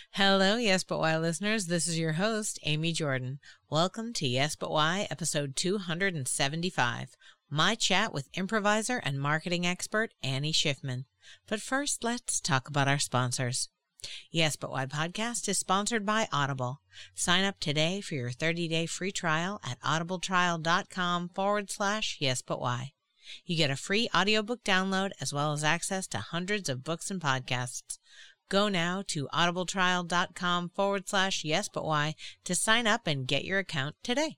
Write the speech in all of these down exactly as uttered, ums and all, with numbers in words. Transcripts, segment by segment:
Hello, Yes But Why listeners. This is your host, Amy Jordan. Welcome to Yes But Why, episode two hundred seventy-five. My chat with improviser and marketing expert, Annie Schiffman. But first, let's talk about our sponsors. Yes But Why podcast is sponsored by Audible. Sign up today for your thirty-day free trial at audibletrial.com forward slash Yes But Why. You get a free audiobook download as well as access to hundreds of books and podcasts. Go now to audibletrial.com forward slash Yes But Why to sign up and get your account today.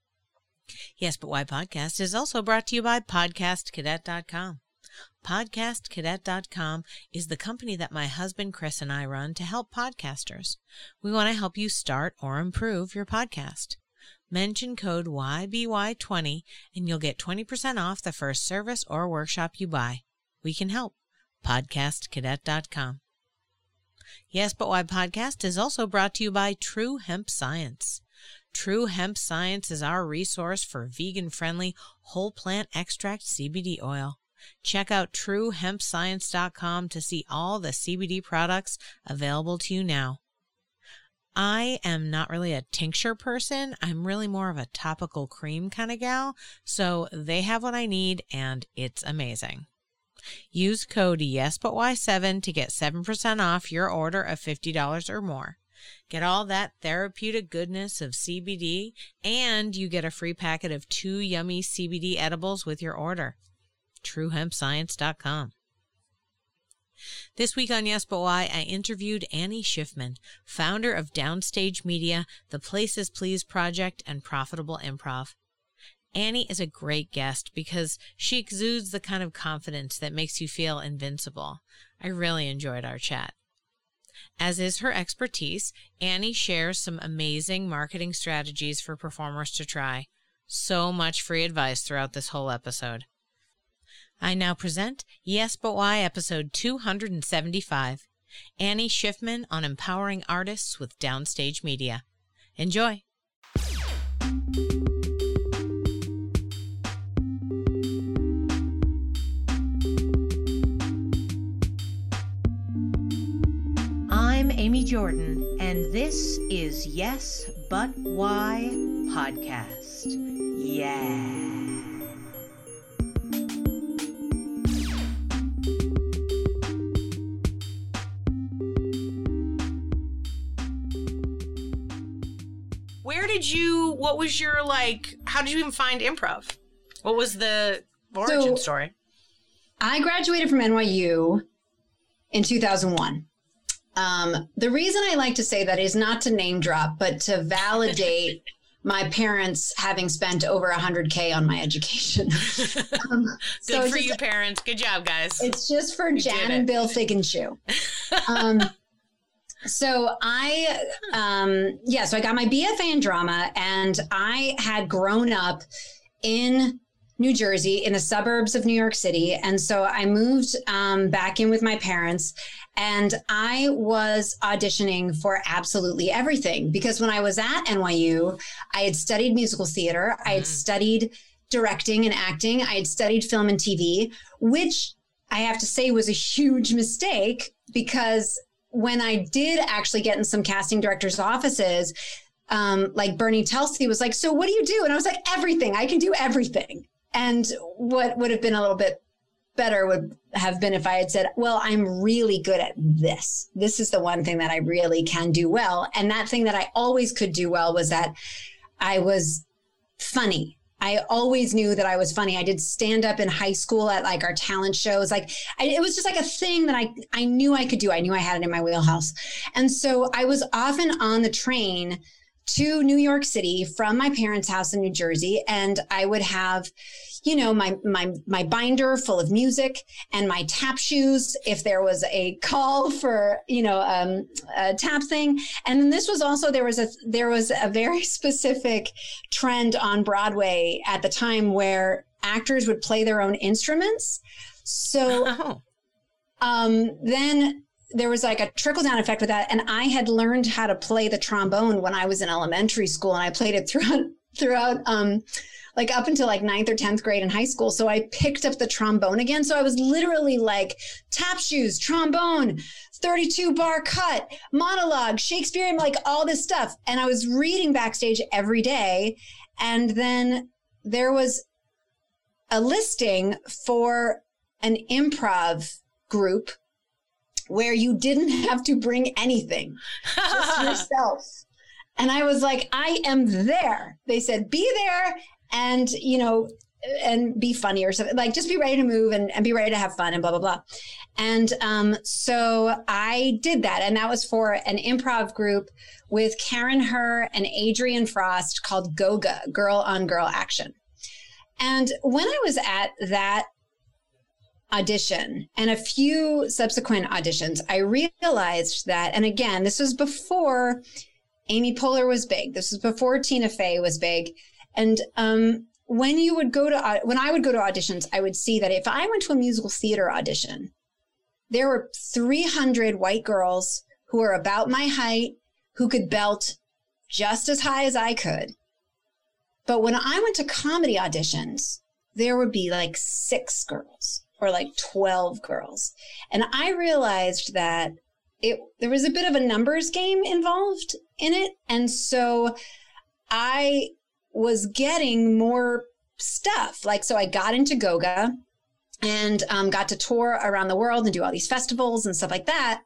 Yes But Why podcast is also brought to you by podcast cadet dot com. podcast cadet dot com is the company that my husband Chris and I run to help podcasters. We want to help you start or improve your podcast. Mention code Y B Y twenty and you'll get twenty percent off the first service or workshop you buy. We can help. podcast cadet dot com. Yes But Why podcast is also brought to you by True Hemp Science. True Hemp Science is our resource for vegan-friendly whole plant extract C B D oil. Check out true hemp science dot com to see all the C B D products available to you now. I am not really a tincture person. I'm really more of a topical cream kind of gal, so they have what I need, and it's amazing. Use code Yes But Why seven to get seven percent off your order of fifty dollars or more. Get all that therapeutic goodness of C B D, and you get a free packet of two yummy C B D edibles with your order. true hemp science dot com. This week on Yes But Why, I interviewed Annie Schiffman, founder of Downstage Media, the Places Please Project, and Profitable Improv. Annie is a great guest because she exudes the kind of confidence that makes you feel invincible. I really enjoyed our chat. As is her expertise, Annie shares some amazing marketing strategies for performers to try. So much free advice throughout this whole episode. I now present Yes But Why episode two hundred seventy-five, Annie Schiffman on empowering artists with Downstage Media. Enjoy. I'm Amy Jordan, and this is Yes But Why podcast. Yeah. Where did you, what was your, like, how did you even find improv? What was the origin so, story? I graduated from N Y U in two thousand one. Um, the reason I like to say that is not to name drop, but to validate my parents having spent over one hundred K on my education. um, Good so for just, you, parents. Good job, guys. It's just for you Jan and Bill Fig and Shoe. Um, so I, um, yeah, so I got my B F A in drama, and I had grown up in New Jersey, in the suburbs of New York City. And so I moved um, back in with my parents, and I was auditioning for absolutely everything, because when I was at N Y U, I had studied musical theater. Mm. I had studied directing and acting. I had studied film and T V, which I have to say was a huge mistake, because when I did actually get in some casting directors' offices, um, like Bernie Telsey was like, so what do you do? And I was like, everything. I can do everything. And what would have been a little bit better would have been if I had said, well, I'm really good at this. This is the one thing that I really can do well. And that thing that I always could do well was that I was funny. I always knew that I was funny. I did stand up in high school at like our talent shows. Like I, it was just like a thing that I, I knew I could do. I knew I had it in my wheelhouse. And so I was often on the train to New York City from my parents' house in New Jersey. And I would have, you know, my, my, my binder full of music and my tap shoes if there was a call for, you know, um, a tap thing. And then this was also, there was a, there was a very specific trend on Broadway at the time where actors would play their own instruments. So, oh. um, then there was like a trickle down effect with that. And I had learned how to play the trombone when I was in elementary school, and I played it throughout throughout, um, like up until like ninth or tenth grade in high school. So I picked up the trombone again. So I was literally like tap shoes, trombone, thirty-two bar cut, monologue, Shakespeare, like all this stuff. And I was reading backstage every day. And then there was a listing for an improv group where you didn't have to bring anything, just yourself. And I was like, I am there. They said, be there and, you know, and be funny or something, like just be ready to move and, and be ready to have fun and blah, blah, blah. And um, so I did that. And that was for an improv group with Karen Herr and Adrian Frost called Goga, Girl on Girl Action. And when I was at that audition and a few subsequent auditions, I realized that, and again, this was before Amy Poehler was big. This was before Tina Fey was big. And um, when you would go to, when I would go to auditions, I would see that if I went to a musical theater audition, there were three hundred white girls who were about my height, who could belt just as high as I could. But when I went to comedy auditions, there would be like six girls or like twelve girls. And I realized that it there was a bit of a numbers game involved in it. And so I was getting more stuff. Like, so I got into Goga and um, got to tour around the world and do all these festivals and stuff like that.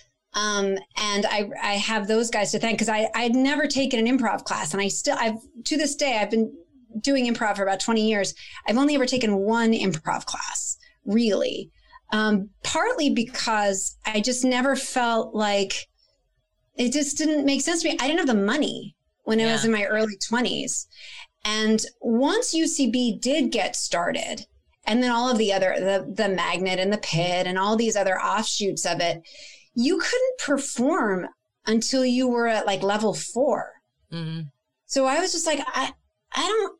Um, and I, I have those guys to thank because I, I'd never taken an improv class. And I still, I've, to this day, I've been doing improv for about twenty years. I've only ever taken one improv class, really. Um, partly because I just never felt like it just didn't make sense to me. I didn't have the money when yeah. I was in my early twenties. And once U C B did get started, and then all of the other, the, the Magnet and the Pit and all these other offshoots of it, you couldn't perform until you were at like level four. Mm-hmm. So I was just like, I, I don't,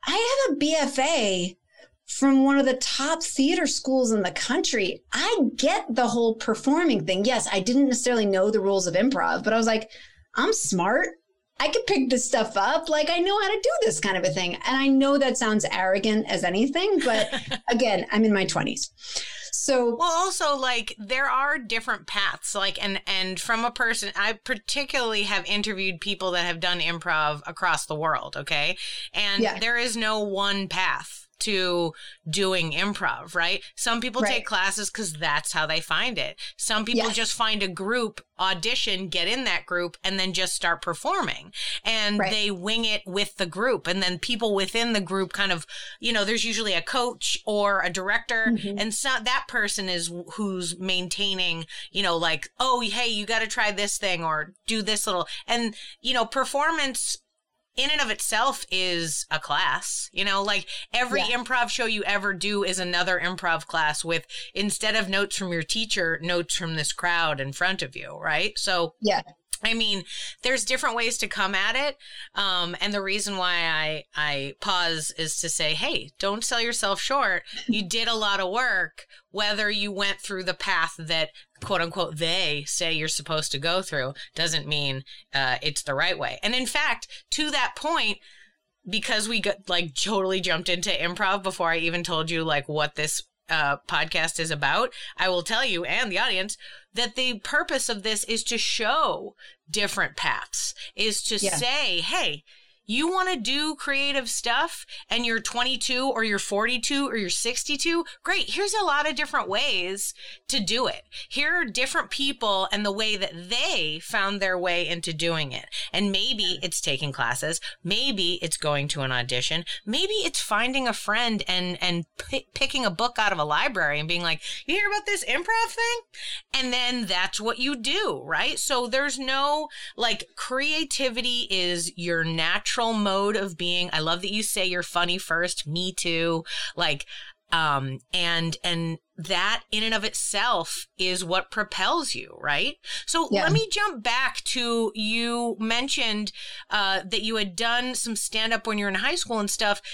I have a B F A from one of the top theater schools in the country. I get the whole performing thing. Yes, I didn't necessarily know the rules of improv, but I was like, I'm smart. I could pick this stuff up. Like, I know how to do this kind of a thing. And I know that sounds arrogant as anything, but again, I'm in my twenties. So, well, also like there are different paths, like, and, and from a person, I particularly have interviewed people that have done improv across the world. Okay. And yeah. there is no one path to doing improv, right? Some people right. take classes because that's how they find it. Some people yes. just find a group, audition, get in that group, and then just start performing. And right. they wing it with the group. And then people within the group kind of, you know, there's usually a coach or a director. Mm-hmm. And so that person is who's maintaining, you know, like, oh, hey, you got to try this thing or do this little. And, you know, performance in and of itself is a class, you know, like every yeah. improv show you ever do is another improv class with, instead of notes from your teacher, notes from this crowd in front of you. Right. So, yeah, I mean, there's different ways to come at it. Um, and the reason why I, I pause is to say, hey, don't sell yourself short. You did a lot of work, whether you went through the path that quote unquote, they say you're supposed to go through doesn't mean uh, it's the right way. And in fact, to that point, because we got like totally jumped into improv before I even told you like what this uh, podcast is about, I will tell you and the audience that the purpose of this is to show different paths, is to yeah. say, hey, you want to do creative stuff and you're twenty-two or you're forty-two or you're sixty-two? Great. Here's a lot of different ways to do it. Here are different people and the way that they found their way into doing it. And maybe it's taking classes. Maybe it's going to an audition. Maybe it's finding a friend and, and p- picking a book out of a library and being like, you hear about this improv thing? And then that's what you do, right? So there's no, like, creativity is your natural mode of being. I love that you say you're funny first. Me too. Like, um, and, and that in and of itself is what propels you, right? So yeah. let me jump back to, you mentioned, uh, that you had done some stand up when you were in high school and stuff.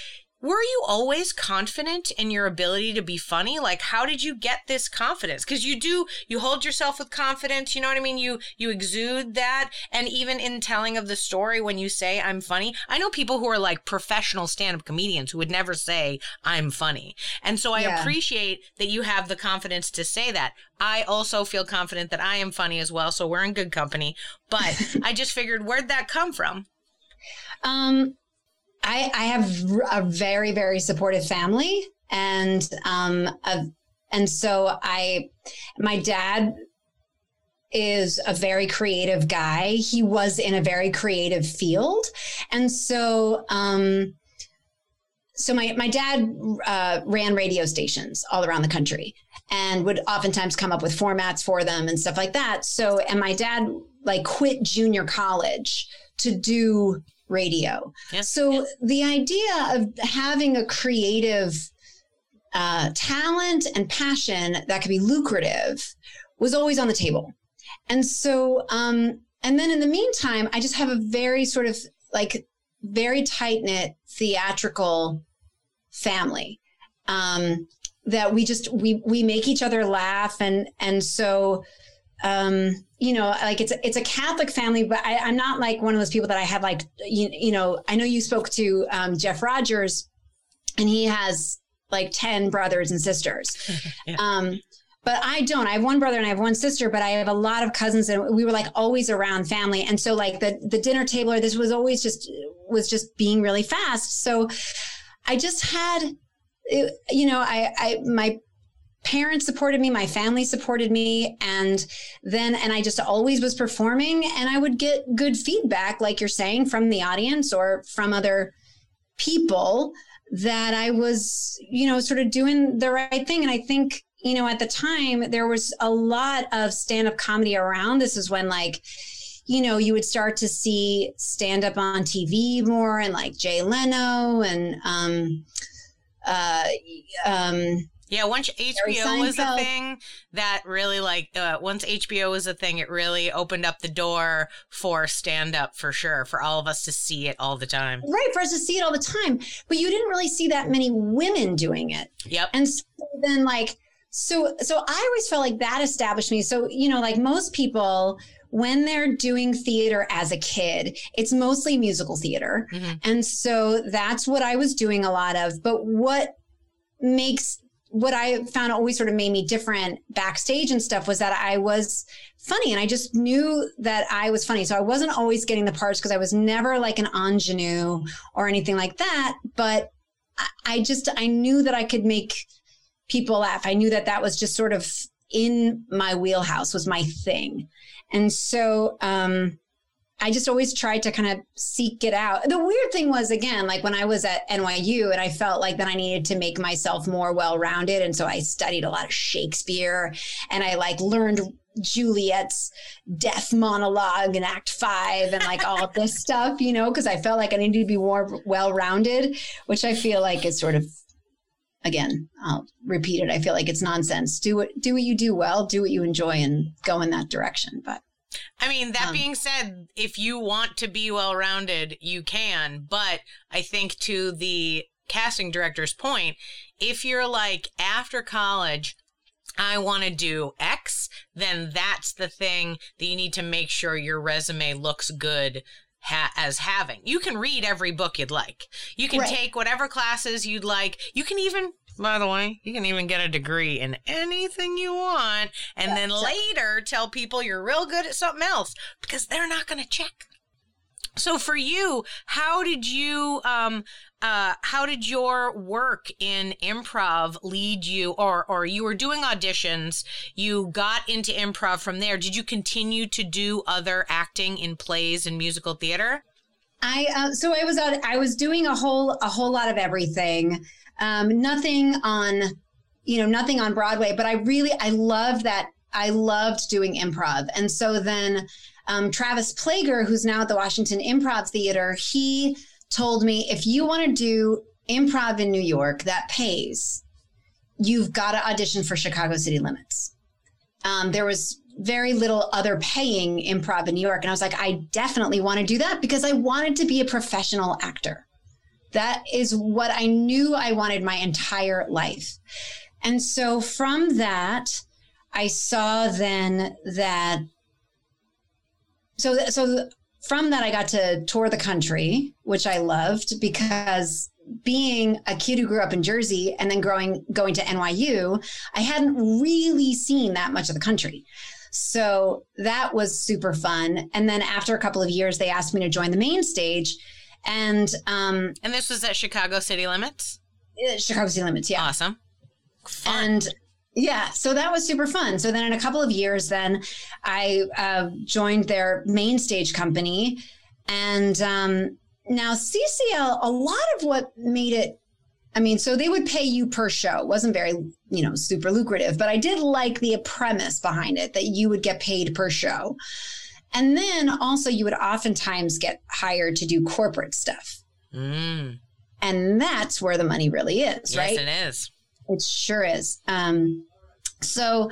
were you always confident in your ability to be funny? Like, how did you get this confidence? Because you do, you hold yourself with confidence. You know what I mean? You, you exude that. And even in telling of the story, when you say I'm funny, I know people who are like professional stand-up comedians who would never say I'm funny. And so I yeah. appreciate that you have the confidence to say that. I also feel confident that I am funny as well. So we're in good company. But I just figured, where'd that come from? Um, I, I have a very, very supportive family. And, um, a, and so I, my dad is a very creative guy. He was in a very creative field. And so, um, so my, my dad, uh, ran radio stations all around the country and would oftentimes come up with formats for them and stuff like that. So, and my dad like quit junior college to do radio. Yes. So the idea of having a creative uh, talent and passion that could be lucrative was always on the table. And so, um, and then in the meantime, I just have a very sort of like very tight-knit theatrical family um, that we just, we, we make each other laugh. And, and so, um, you know, like it's, it's a Catholic family, but I, I'm not like one of those people that I have like, you, you know, I know you spoke to, um, Jeff Rogers and he has like ten brothers and sisters. yeah. Um, but I don't, I have one brother and I have one sister, but I have a lot of cousins and we were like always around family. And so like the, the dinner table or this was always just, was just being really fast. So I just had, you know, I, I, my parents supported me, my family supported me. And then, and I just always was performing and I would get good feedback, like you're saying, from the audience or from other people that I was, you know, sort of doing the right thing. And I think, you know, at the time there was a lot of stand-up comedy around. This is when like, you know, you would start to see stand-up on T V more and like Jay Leno and, um, uh, um, yeah, once H B O was a thing, that really like, uh, once H B O was a thing, it really opened up the door for stand-up for sure, for all of us to see it all the time. Right, for us to see it all the time. But you didn't really see that many women doing it. Yep. And so then like, so, so I always felt like that established me. So, you know, like most people, when they're doing theater as a kid, it's mostly musical theater. Mm-hmm. And so that's what I was doing a lot of. But what makes what I found always sort of made me different backstage and stuff was that I was funny and I just knew that I was funny. So I wasn't always getting the parts because I was never like an ingenue or anything like that. But I just, I knew that I could make people laugh. I knew that that was just sort of in my wheelhouse, was my thing. And so, um, I just always tried to kind of seek it out. The weird thing was, again, like when I was at N Y U and I felt like that I needed to make myself more well-rounded. And so I studied a lot of Shakespeare and I like learned Juliet's death monologue in Act Five and like all of this stuff, you know, because I felt like I needed to be more well-rounded, which I feel like is sort of, again, I'll repeat it. I feel like it's nonsense. Do what, do what you do well, do what you enjoy and go in that direction. But I mean, that um, being said, if you want to be well-rounded, you can. But I think to the casting director's point, if you're like, after college, I want to do X, then that's the thing that you need to make sure your resume looks good ha- as having. You can read every book you'd like. You can right. take whatever classes you'd like. You can even... By the way, you can even get a degree in anything you want and yeah, then so- later tell people you're real good at something else because they're not going to check. So for you, how did you, um, uh, how did your work in improv lead you, or, or you were doing auditions, you got into improv from there. Did you continue to do other acting in plays and musical theater? I, uh, so I was out, I was doing a whole, a whole lot of everything. Um, nothing on, you know, nothing on Broadway, but I really, I loved that. I loved doing improv. And so then um, Travis Plager, who's now at the Washington Improv Theater, he told me, if you want to do improv in New York that pays, you've got to audition for Chicago City Limits. Um, there was very little other paying improv in New York. And I was like, I definitely want to do that because I wanted to be a professional actor. That is what I knew I wanted my entire life. And so from that, I saw then that, so, so from that, I got to tour the country, which I loved, because being a kid who grew up in Jersey and then growing, going to N Y U, I hadn't really seen that much of the country. So that was super fun. And then after a couple of years, they asked me to join the main stage. And um, and this was at Chicago City Limits? Chicago City Limits, yeah. Awesome. Fun. And yeah, so that was super fun. So then in a couple of years, then I uh, joined their main stage company. And um, now C C L, a lot of what made it, I mean, so they would pay you per show. It wasn't very, you know, super lucrative, but I did like the premise behind it, that you would get paid per show. And then also you would oftentimes get hired to do corporate stuff. Mm. And that's where the money really is, yes, right? Yes, it is. It sure is. Um, so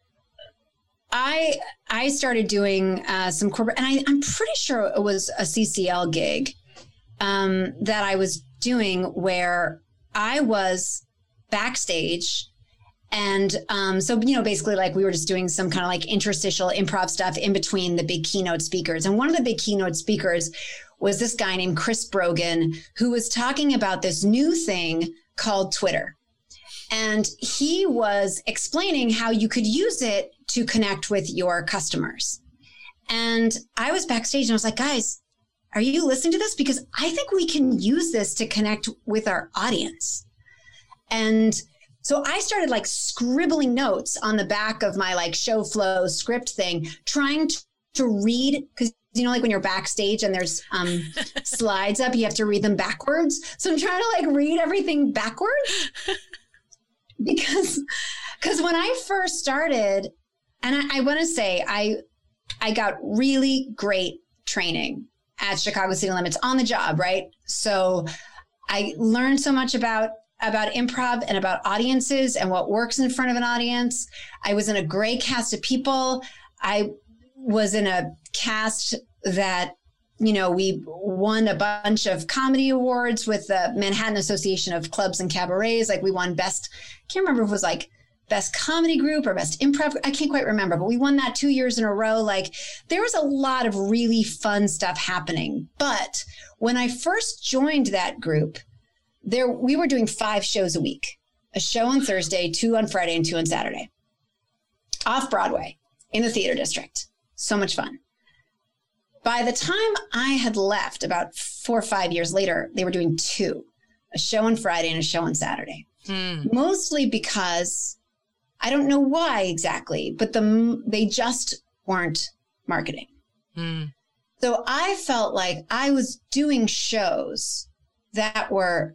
I I started doing uh, some corporate, and I, I'm pretty sure it was a C C L gig um, that I was doing where I was backstage. And um, so, you know, basically like we were just doing some kind of like interstitial improv stuff in between the big keynote speakers. And one of the big keynote speakers was this guy named Chris Brogan, who was talking about this new thing called Twitter. And he was explaining how you could use it to connect with your customers. And I was backstage and I was like, guys, are you listening to this? Because I think we can use this to connect with our audience. And so I started like scribbling notes on the back of my like show flow script thing, trying to, to read, because you know, like when you're backstage and there's um, slides up, you have to read them backwards. So I'm trying to like read everything backwards because, because when I first started, and I, I want to say I, I got really great training at Chicago City Limits on the job, right? So I learned so much about about improv and about audiences and what works in front of an audience. I was in a great cast of people. I was in a cast that, you know, we won a bunch of comedy awards with the Manhattan Association of Clubs and Cabarets. Like we won best, I can't remember if it was like best comedy group or best improv. I can't quite remember, but we won that two years in a row. Like there was a lot of really fun stuff happening. But when I first joined that group, There, we were doing five shows a week, a show on Thursday, two on Friday, and two on Saturday, off Broadway in the theater district. So much fun. By the time I had left, about four or five years later, they were doing two, a show on Friday and a show on Saturday. Hmm. Mostly because I don't know why exactly, but the they just weren't marketing. Hmm. So I felt like I was doing shows that were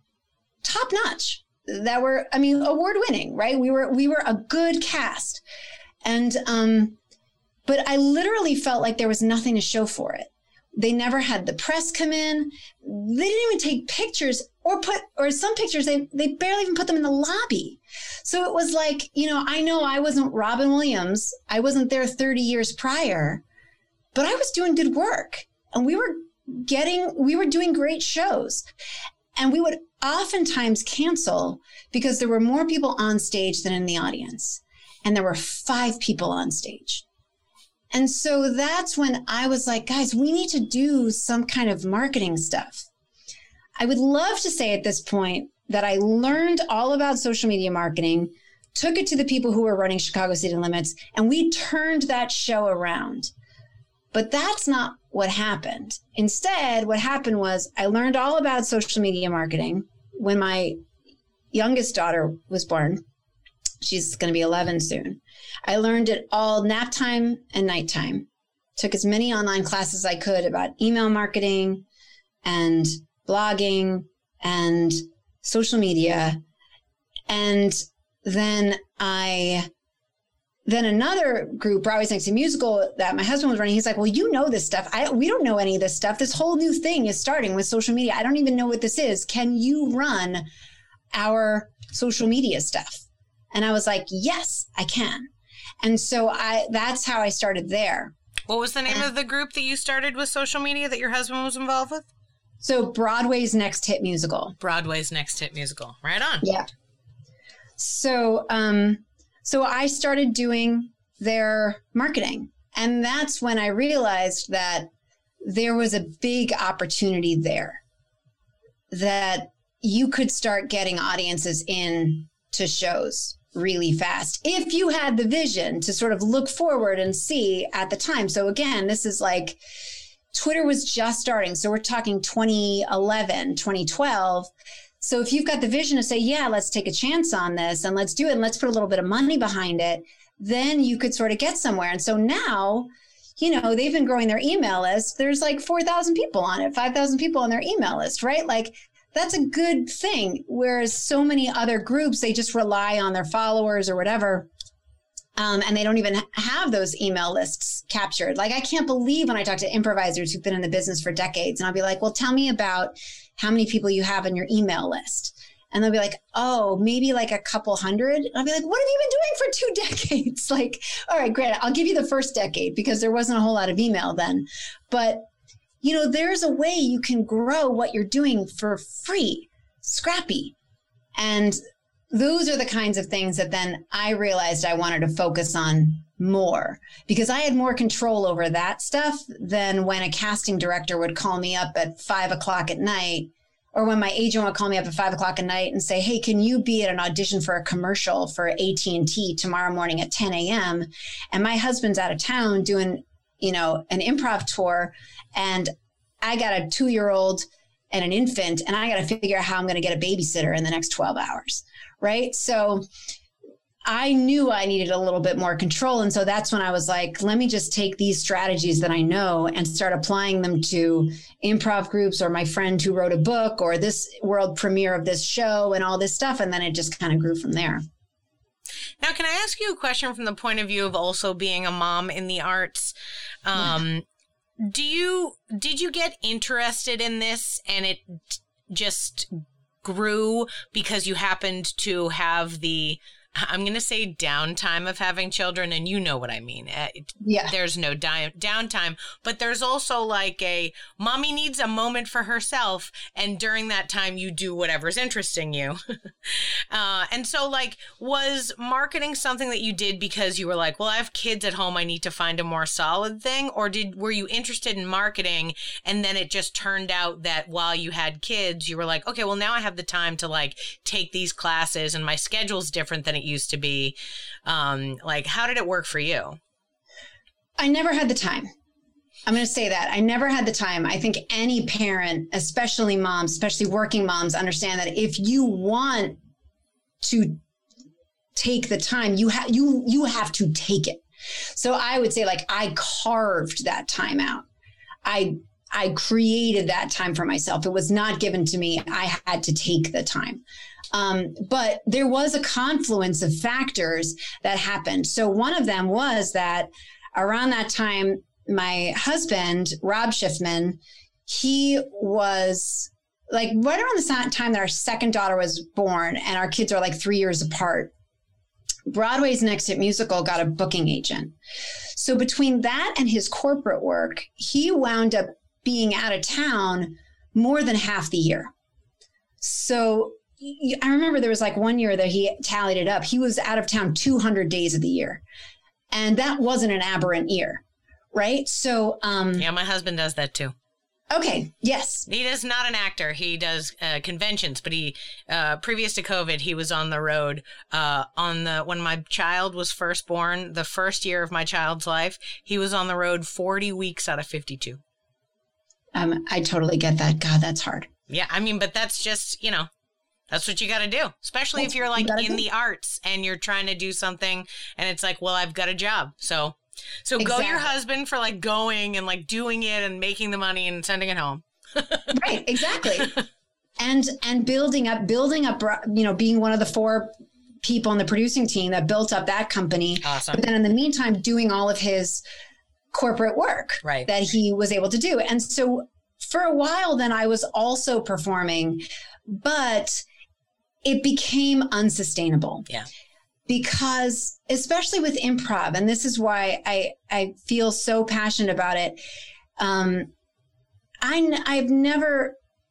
top notch, that were, I mean, award winning, right? We were, we were a good cast. And, um, but I literally felt like there was nothing to show for it. They never had the press come in. They didn't even take pictures or put, or some pictures, they, they barely even put them in the lobby. So it was like, you know, I know I wasn't Robin Williams. I wasn't there thirty years prior, but I was doing good work and we were getting, we were doing great shows. And we would oftentimes cancel because there were more people on stage than in the audience. And there were five people on stage. And so that's when I was like, guys, we need to do some kind of marketing stuff. I would love to say at this point that I learned all about social media marketing, took it to the people who were running Chicago City Limits, and we turned that show around. But that's not what happened. Instead, what happened was I learned all about social media marketing when my youngest daughter was born. She's going to be eleven soon. I learned it all nap time and nighttime. Took as many online classes as I could about email marketing and blogging and social media. And then I... Then another group, Broadway's Next Musical, that my husband was running, he's like, well, you know this stuff. I we don't know any of this stuff. This whole new thing is starting with social media. I don't even know what this is. Can you run our social media stuff? And I was like, yes, I can. And so I that's how I started there. What was the name and, of the group that you started with social media that your husband was involved with? So Broadway's next hit musical. Broadway's next hit musical. Right on. Yeah. So, um, so I started doing their marketing, and that's when I realized that there was a big opportunity there, that you could start getting audiences in to shows really fast if you had the vision to sort of look forward and see at the time. So again, this is like Twitter was just starting. So we're talking twenty eleven, twenty twelve. So if you've got the vision to say, yeah, let's take a chance on this and let's do it and let's put a little bit of money behind it, then you could sort of get somewhere. And so now, you know, they've been growing their email list. There's like four thousand people on it, five thousand people on their email list, right? Like that's a good thing. Whereas so many other groups, they just rely on their followers or whatever. Um, and they don't even have those email lists captured. Like, I can't believe when I talk to improvisers who've been in the business for decades, and I'll be like, well, tell me about how many people you have on your email list. And they'll be like, oh, maybe like a couple hundred. And I'll be like, what have you been doing for two decades? Like, all right, great. I'll give you the first decade because there wasn't a whole lot of email then. But, you know, there's a way you can grow what you're doing for free, scrappy. And those are the kinds of things that then I realized I wanted to focus on more, because I had more control over that stuff than when a casting director would call me up at five o'clock at night, or when my agent would call me up at five o'clock at night and say, hey, can you be at an audition for a commercial for A T and T tomorrow morning at ten a.m. And my husband's out of town doing, you know, an improv tour, and I got a two-year-old and an infant, and I got to figure out how I'm going to get a babysitter in the next twelve hours. Right. So I knew I needed a little bit more control. And so that's when I was like, let me just take these strategies that I know and start applying them to improv groups, or my friend who wrote a book, or this world premiere of this show and all this stuff. And then it just kind of grew from there. Now, can I ask you a question from the point of view of also being a mom in the arts? Um, yeah. Do you, did you get interested in this and it just grew because you happened to have the, I'm going to say downtime of having children, and you know what I mean. Yeah. There's no di- downtime, but there's also like a mommy needs a moment for herself, and during that time you do whatever's interesting you. uh, and so like, was marketing something that you did because you were like, well, I have kids at home, I need to find a more solid thing? Or did were you interested in marketing and then it just turned out that while you had kids, you were like, okay, well now I have the time to like take these classes and my schedule's different than it used to be. Um, like, how did it work for you? I never had the time. I'm going to say that. I never had the time. I think any parent, especially moms, especially working moms, understand that if you want to take the time, you have you you have to take it. So I would say, like, I carved that time out. I I created that time for myself. It was not given to me. I had to take the time. Um, but there was a confluence of factors that happened. So one of them was that around that time, my husband, Rob Schiffman, he was like right around the time that our second daughter was born, and our kids are like three years apart. Broadway's Next Hit Musical got a booking agent. So between that and his corporate work, he wound up being out of town more than half the year. So I remember there was like one year that he tallied it up. He was out of town two hundred days of the year. And that wasn't an aberrant year, right? So, um, yeah, my husband does that too. Okay. Yes. He is not an actor. He does uh, conventions, but he, uh, previous to COVID, he was on the road, uh, on the, when my child was first born, the first year of my child's life, he was on the road forty weeks out of fifty-two. Um, I totally get that. God, that's hard. Yeah. I mean, but that's just, you know, that's what you got to do, especially that's if you're like you in do. the arts and you're trying to do something and it's like, well, I've got a job. So, so exactly. Go your husband for like going and like doing it and making the money and sending it home. Right. Exactly. and, and building up, building up, you know, being one of the four people on the producing team that built up that company. Awesome. But then in the meantime, doing all of his corporate work right. that he was able to do. And so for a while, then I was also performing, but it became unsustainable. Yeah. Because especially with improv, and this is why I, I feel so passionate about it. Um, I, I've never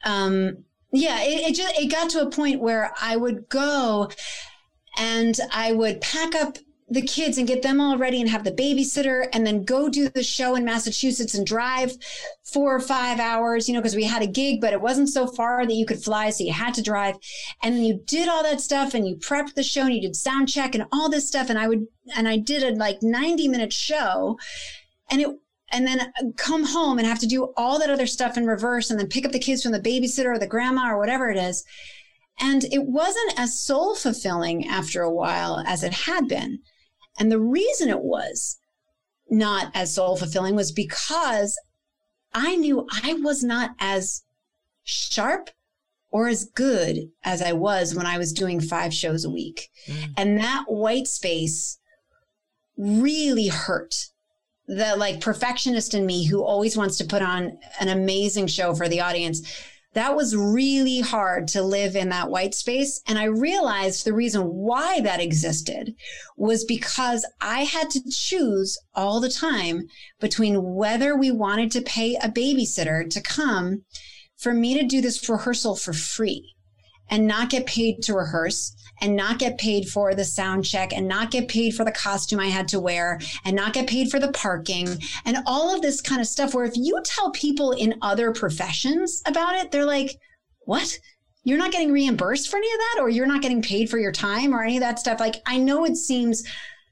um, yeah, it, it just, it got to a point where I would go and I would pack up the kids and get them all ready and have the babysitter and then go do the show in Massachusetts and drive four or five hours, you know, because we had a gig, but it wasn't so far that you could fly. So you had to drive, and you did all that stuff and you prepped the show and you did sound check and all this stuff. And I would, and I did a like ninety minute show, and it, and then come home and have to do all that other stuff in reverse and then pick up the kids from the babysitter or the grandma or whatever it is. And it wasn't as soul fulfilling after a while as it had been. And the reason it was not as soul fulfilling was because I knew I was not as sharp or as good as I was when I was doing five shows a week. Mm. And that white space really hurt. The like perfectionist in me who always wants to put on an amazing show for the audience. That was really hard to live in that white space. And I realized the reason why that existed was because I had to choose all the time between whether we wanted to pay a babysitter to come for me to do this rehearsal for free and not get paid to rehearse and not get paid for the sound check and not get paid for the costume I had to wear and not get paid for the parking and all of this kind of stuff, where if you tell people in other professions about it, they're like, what? You're not getting reimbursed for any of that, or you're not getting paid for your time or any of that stuff. Like, I know it seems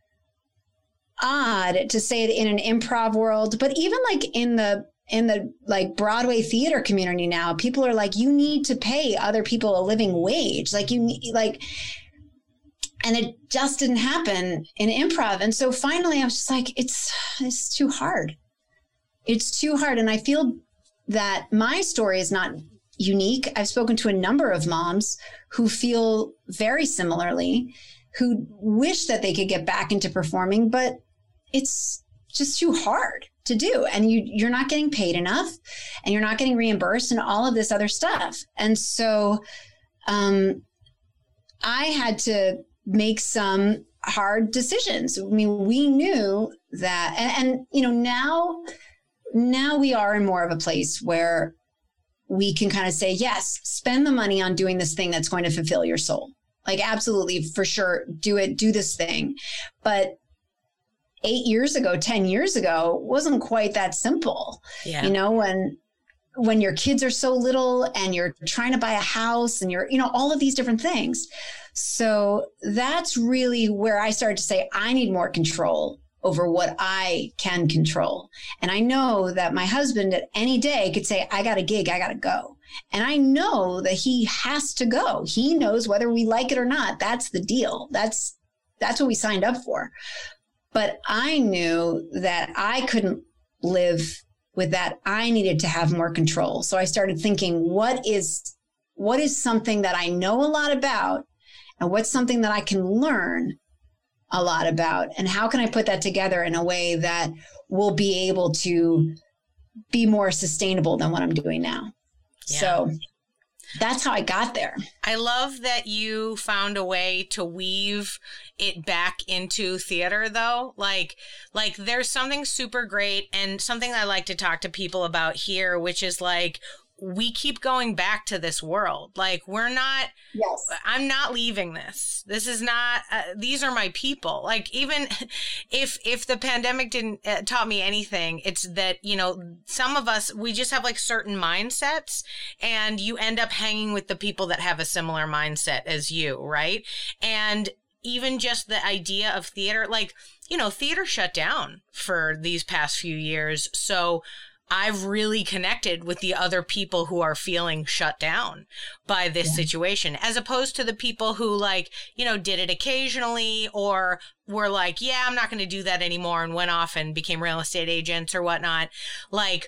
odd to say it in an improv world, but even like in the in the like Broadway theater community now, people are like, you need to pay other people a living wage. Like you need like, and it just didn't happen in improv. And so finally I was just like, it's, it's too hard. It's too hard. And I feel that my story is not unique. I've spoken to a number of moms who feel very similarly, who wish that they could get back into performing, but it's just too hard to do. And you, you're not getting paid enough and you're not getting reimbursed and all of this other stuff. And so um, I had to make some hard decisions. I mean, we knew that, and, and you know, now, now we are in more of a place where we can kind of say, yes, spend the money on doing this thing that's going to fulfill your soul. Like, absolutely, for sure, do it, do this thing. But eight years ago, ten years ago, wasn't quite that simple. Yeah. You know, when, when your kids are so little and you're trying to buy a house and you're, you know, all of these different things. So that's really where I started to say, I need more control over what I can control. And I know that my husband at any day could say, I got a gig, I got to go. And I know that he has to go. He knows whether we like it or not. That's the deal. That's, that's what we signed up for. But I knew that I couldn't live with that. I needed to have more control. So I started thinking, what is, what is something that I know a lot about, and what's something that I can learn a lot about, and how can I put that together in a way that will be able to be more sustainable than what I'm doing now. Yeah. So that's how I got there. I love that you found a way to weave it back into theater, though. Like, like there's something super great and something I like to talk to people about here, which is like, we keep going back to this world. Like, we're not, yes. I'm not leaving this. This is not, uh, these are my people. Like, even if, if the pandemic didn't uh, taught me anything, it's that, you know, some of us, we just have like certain mindsets, and you end up hanging with the people that have a similar mindset as you. Right. And even just the idea of theater, like, you know, theater shut down for these past few years. So I've really connected with the other people who are feeling shut down by this yeah. situation, as opposed to the people who, like, you know, did it occasionally or were like, yeah, I'm not going to do that anymore, and went off and became real estate agents or whatnot. Like,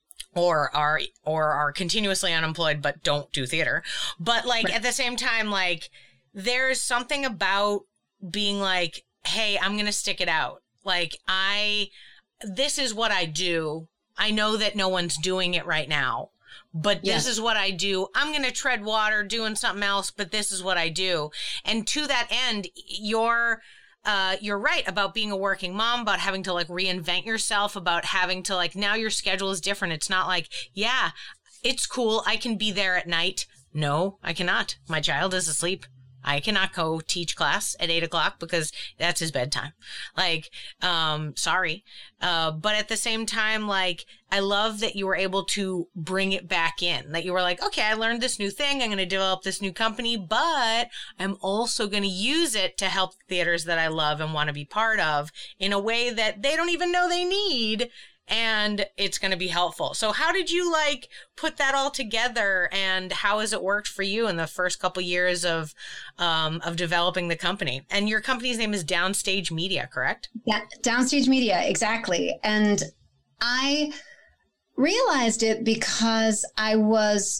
or are, or are continuously unemployed, but don't do theater. But like, right. at the same time, like, there's something about being like, hey, I'm going to stick it out. Like, I, this is what I do. I know that no one's doing it right now, but this yes. is what I do. I'm going to tread water doing something else, but this is what I do. And to that end, you're, uh, you're right about being a working mom, about having to like reinvent yourself, about having to like, now your schedule is different. It's not like, yeah, it's cool. I can be there at night. No, I cannot. My child is asleep. I cannot go teach class at eight o'clock because that's his bedtime. Like, um, sorry. Uh, but at the same time, like, I love that you were able to bring it back in, that you were like, okay, I learned this new thing. I'm going to develop this new company, but I'm also going to use it to help theaters that I love and want to be part of in a way that they don't even know they need. And it's going to be helpful. So how did you like put that all together, and how has it worked for you in the first couple years of um, of developing the company? And your company's name is Downstage Media, correct? Yeah, Downstage Media, exactly. And I realized it because I was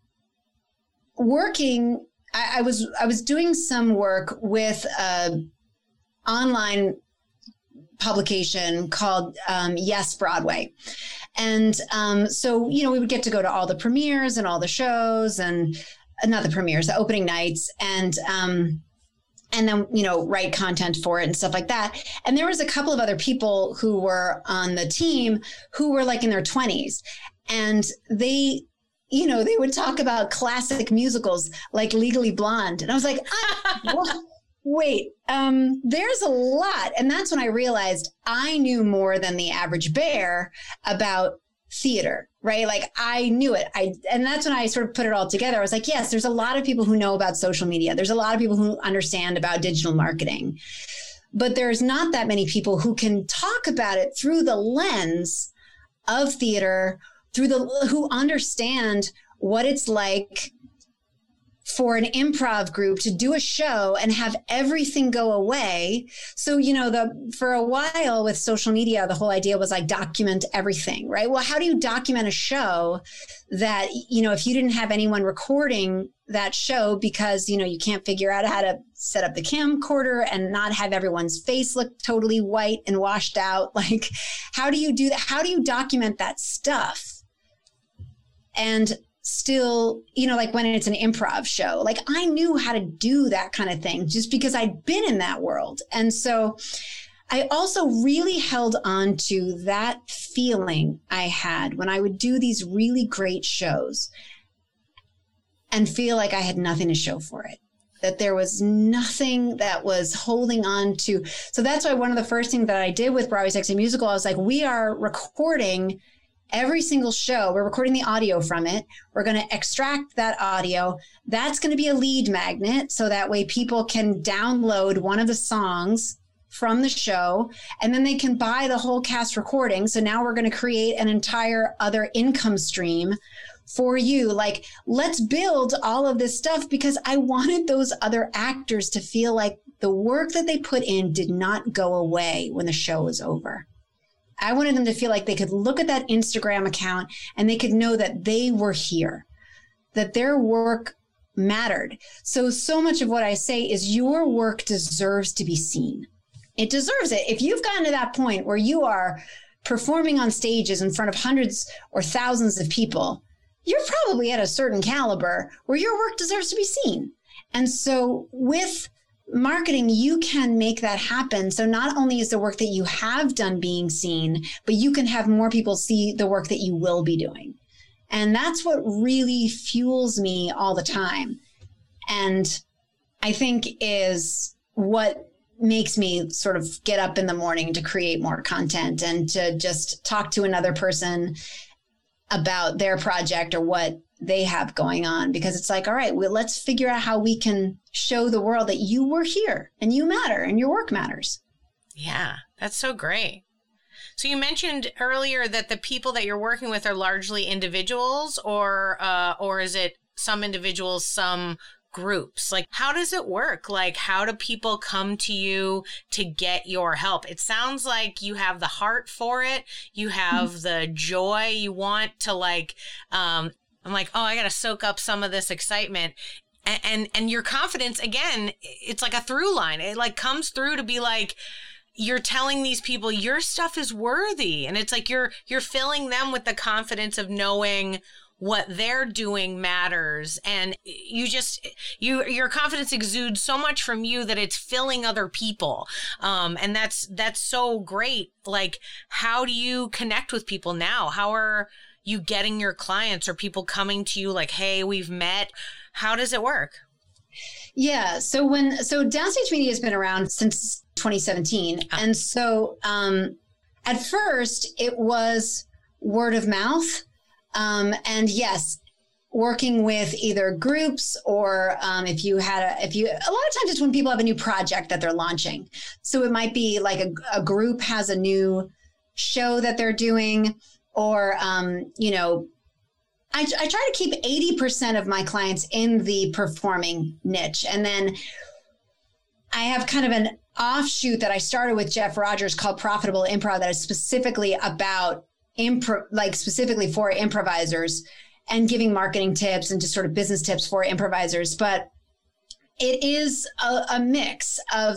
working. I, I was I was doing some work with a online publication called um, Yes Broadway. And um, so, you know, we would get to go to all the premieres and all the shows, and uh, not the premieres, the opening nights, and um, and then, you know, write content for it and stuff like that. And there was a couple of other people who were on the team who were like in their twenties, and they, you know, they would talk about classic musicals like Legally Blonde. And I was like, ah, what? Wait, um, there's a lot. And that's when I realized I knew more than the average bear about theater, right? Like I knew it. I, and that's when I sort of put it all together. I was like, yes, there's a lot of people who know about social media. There's a lot of people who understand about digital marketing, but there's not that many people who can talk about it through the lens of theater, through the, who understand what it's like for an improv group to do a show and have everything go away. So, you know, the for a while with social media, the whole idea was like document everything, right? Well, how do you document a show that, you know, if you didn't have anyone recording that show because, you know, you can't figure out how to set up the camcorder and not have everyone's face look totally white and washed out? Like, how do you do that? How do you document that stuff? And still, you know, like when it's an improv show, like I knew how to do that kind of thing just because I'd been in that world. And so I also really held on to that feeling I had when I would do these really great shows and feel like I had nothing to show for it, that there was nothing that was holding on to. So that's why one of the first things that I did with Broadway Sexy Musical, I was like, we are recording every single show. We're recording the audio from it. We're going to extract that audio. That's going to be a lead magnet. So that way people can download one of the songs from the show, and then they can buy the whole cast recording. So now we're going to create an entire other income stream for you. Like, let's build all of this stuff because I wanted those other actors to feel like the work that they put in did not go away when the show was over. I wanted them to feel like they could look at that Instagram account and they could know that they were here, that their work mattered. So, so much of what I say is your work deserves to be seen. It deserves it. If you've gotten to that point where you are performing on stages in front of hundreds or thousands of people, you're probably at a certain caliber where your work deserves to be seen. And so with marketing, you can make that happen. So not only is the work that you have done being seen, but you can have more people see the work that you will be doing. And that's what really fuels me all the time. And I think is what makes me sort of get up in the morning to create more content and to just talk to another person about their project or what they have going on, because it's like, all right, well, let's figure out how we can show the world that you were here and you matter and your work matters. Yeah, that's so great. So you mentioned earlier that the people that you're working with are largely individuals, or uh, or is it some individuals, some groups? Like, how does it work? Like, how do people come to you to get your help? It sounds like you have the heart for it. You have mm-hmm. the joy. You want to like, um, I'm like, oh, I got to soak up some of this excitement. And, and, and your confidence, again, it's like a through line. It like comes through to be like, you're telling these people your stuff is worthy. And it's like, you're, you're filling them with the confidence of knowing what they're doing matters. And you just, you, your confidence exudes so much from you that it's filling other people. Um, and that's, that's so great. Like, how do you connect with people now? How are, you getting your clients or people coming to you like, hey, we've met? How does it work? Yeah. So when, so Downstage Media has been around since twenty seventeen. Oh. And so um, at first it was word of mouth. Um, and yes, working with either groups or um, if you had a, if you, a lot of times it's when people have a new project that they're launching. So it might be like a, a group has a new show that they're doing, or, um, you know, I, I try to keep eighty percent of my clients in the performing niche. And then I have kind of an offshoot that I started with Jeff Rogers called Profitable Improv that is specifically about improv, like specifically for improvisers, and giving marketing tips and just sort of business tips for improvisers. But it is a, a mix of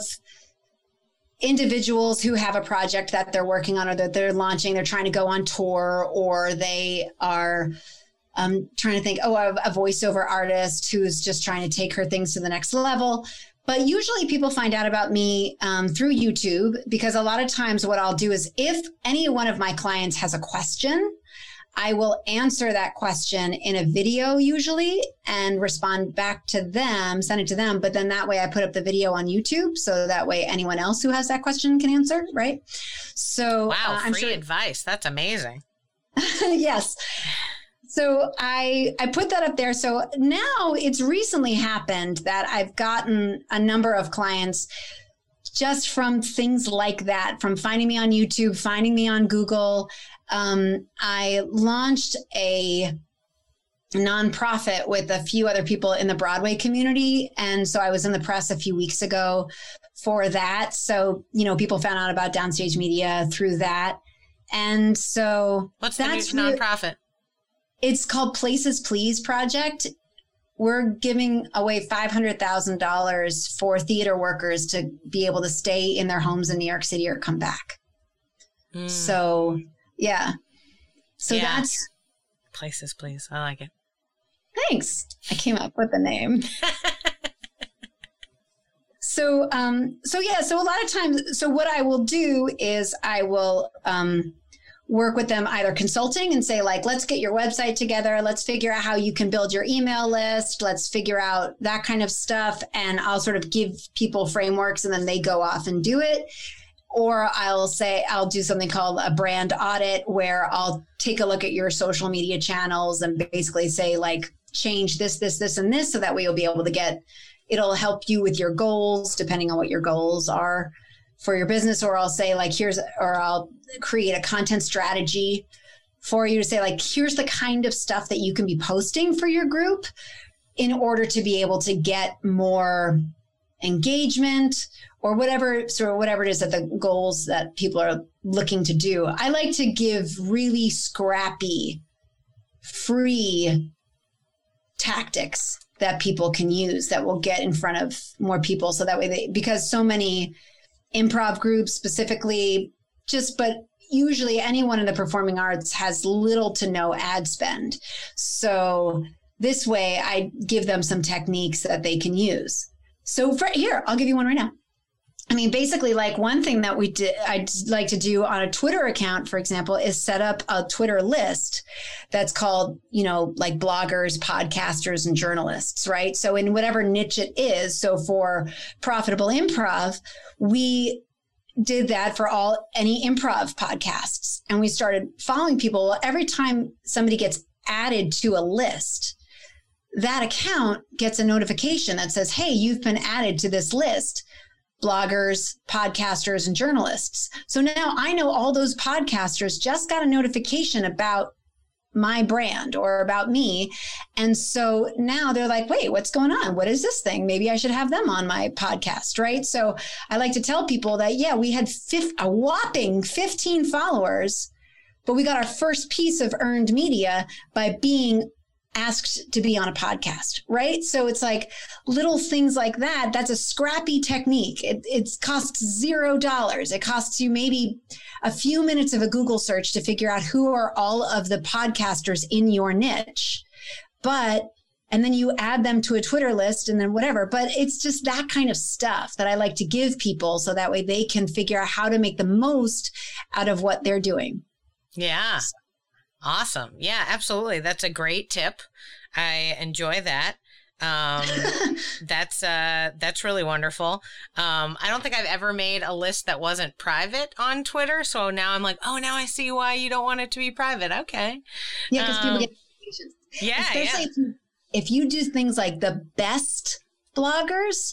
individuals who have a project that they're working on or that they're launching, they're trying to go on tour, or they are um, trying to think, oh, a, a voiceover artist who's just trying to take her things to the next level. But usually people find out about me um, through YouTube, because a lot of times what I'll do is if any one of my clients has a question, I will answer that question in a video usually and respond back to them, send it to them. But then that way I put up the video on YouTube. So that way anyone else who has that question can answer, right? So wow, uh, I'm free sure- advice. That's amazing. Yes. So I, I put that up there. So now it's recently happened that I've gotten a number of clients just from things like that, from finding me on YouTube, finding me on Google. Um, I launched a nonprofit with a few other people in the Broadway community. And so I was in the press a few weeks ago for that. So, you know, people found out about Downstage Media through that. And so what's that's the new nonprofit? It's called Places Please Project. We're giving away five hundred thousand dollars for theater workers to be able to stay in their homes in New York City or come back. Mm. So, yeah. So yeah. That's Places Please. I like it. Thanks. I came up with the name. so, um, so yeah, so a lot of times, so what I will do is I will, um, work with them either consulting and say like, let's get your website together. Let's figure out how you can build your email list. Let's figure out that kind of stuff. And I'll sort of give people frameworks and then they go off and do it. Or I'll say, I'll do something called a brand audit where I'll take a look at your social media channels and basically say like, change this, this, this, and this. So that way you'll be able to get, it'll help you with your goals, depending on what your goals are for your business. Or I'll say like, here's, or I'll create a content strategy for you to say like, here's the kind of stuff that you can be posting for your group in order to be able to get more engagement or whatever, sort of whatever it is that the goals that people are looking to do. I like to give really scrappy, free tactics that people can use that will get in front of more people. So that way they, because so many improv groups specifically just, but usually anyone in the performing arts has little to no ad spend. So this way I give them some techniques that they can use. So for, here, I'll give you one right now. I mean, basically like one thing that we did, I'd like to do on a Twitter account, for example, is set up a Twitter list that's called, you know, like bloggers, podcasters, and journalists, right? So in whatever niche it is. So for Profitable Improv, we did that for all, any improv podcasts. And we started following people. Well, every time somebody gets added to a list, that account gets a notification that says, hey, you've been added to this list. Bloggers, podcasters, and journalists. So now I know all those podcasters just got a notification about my brand or about me. And so now they're like, wait, what's going on? What is this thing? Maybe I should have them on my podcast, right? So I like to tell people that, yeah, we had fif- a whopping fifteen followers, but we got our first piece of earned media by being asked to be on a podcast, right? So it's like little things like that. That's a scrappy technique. It, it costs zero dollars. It costs you maybe a few minutes of a Google search to figure out who are all of the podcasters in your niche. But, and then you add them to a Twitter list and then whatever. But it's just that kind of stuff that I like to give people so that way they can figure out how to make the most out of what they're doing. Yeah. Awesome. Yeah, absolutely. That's a great tip. I enjoy that. Um, that's, uh, that's really wonderful. Um, I don't think I've ever made a list that wasn't private on Twitter. So now I'm like, oh, now I see why you don't want it to be private. Okay. Yeah. Because um, people get notifications. Yeah. Especially yeah. If, you, if you do things like the best bloggers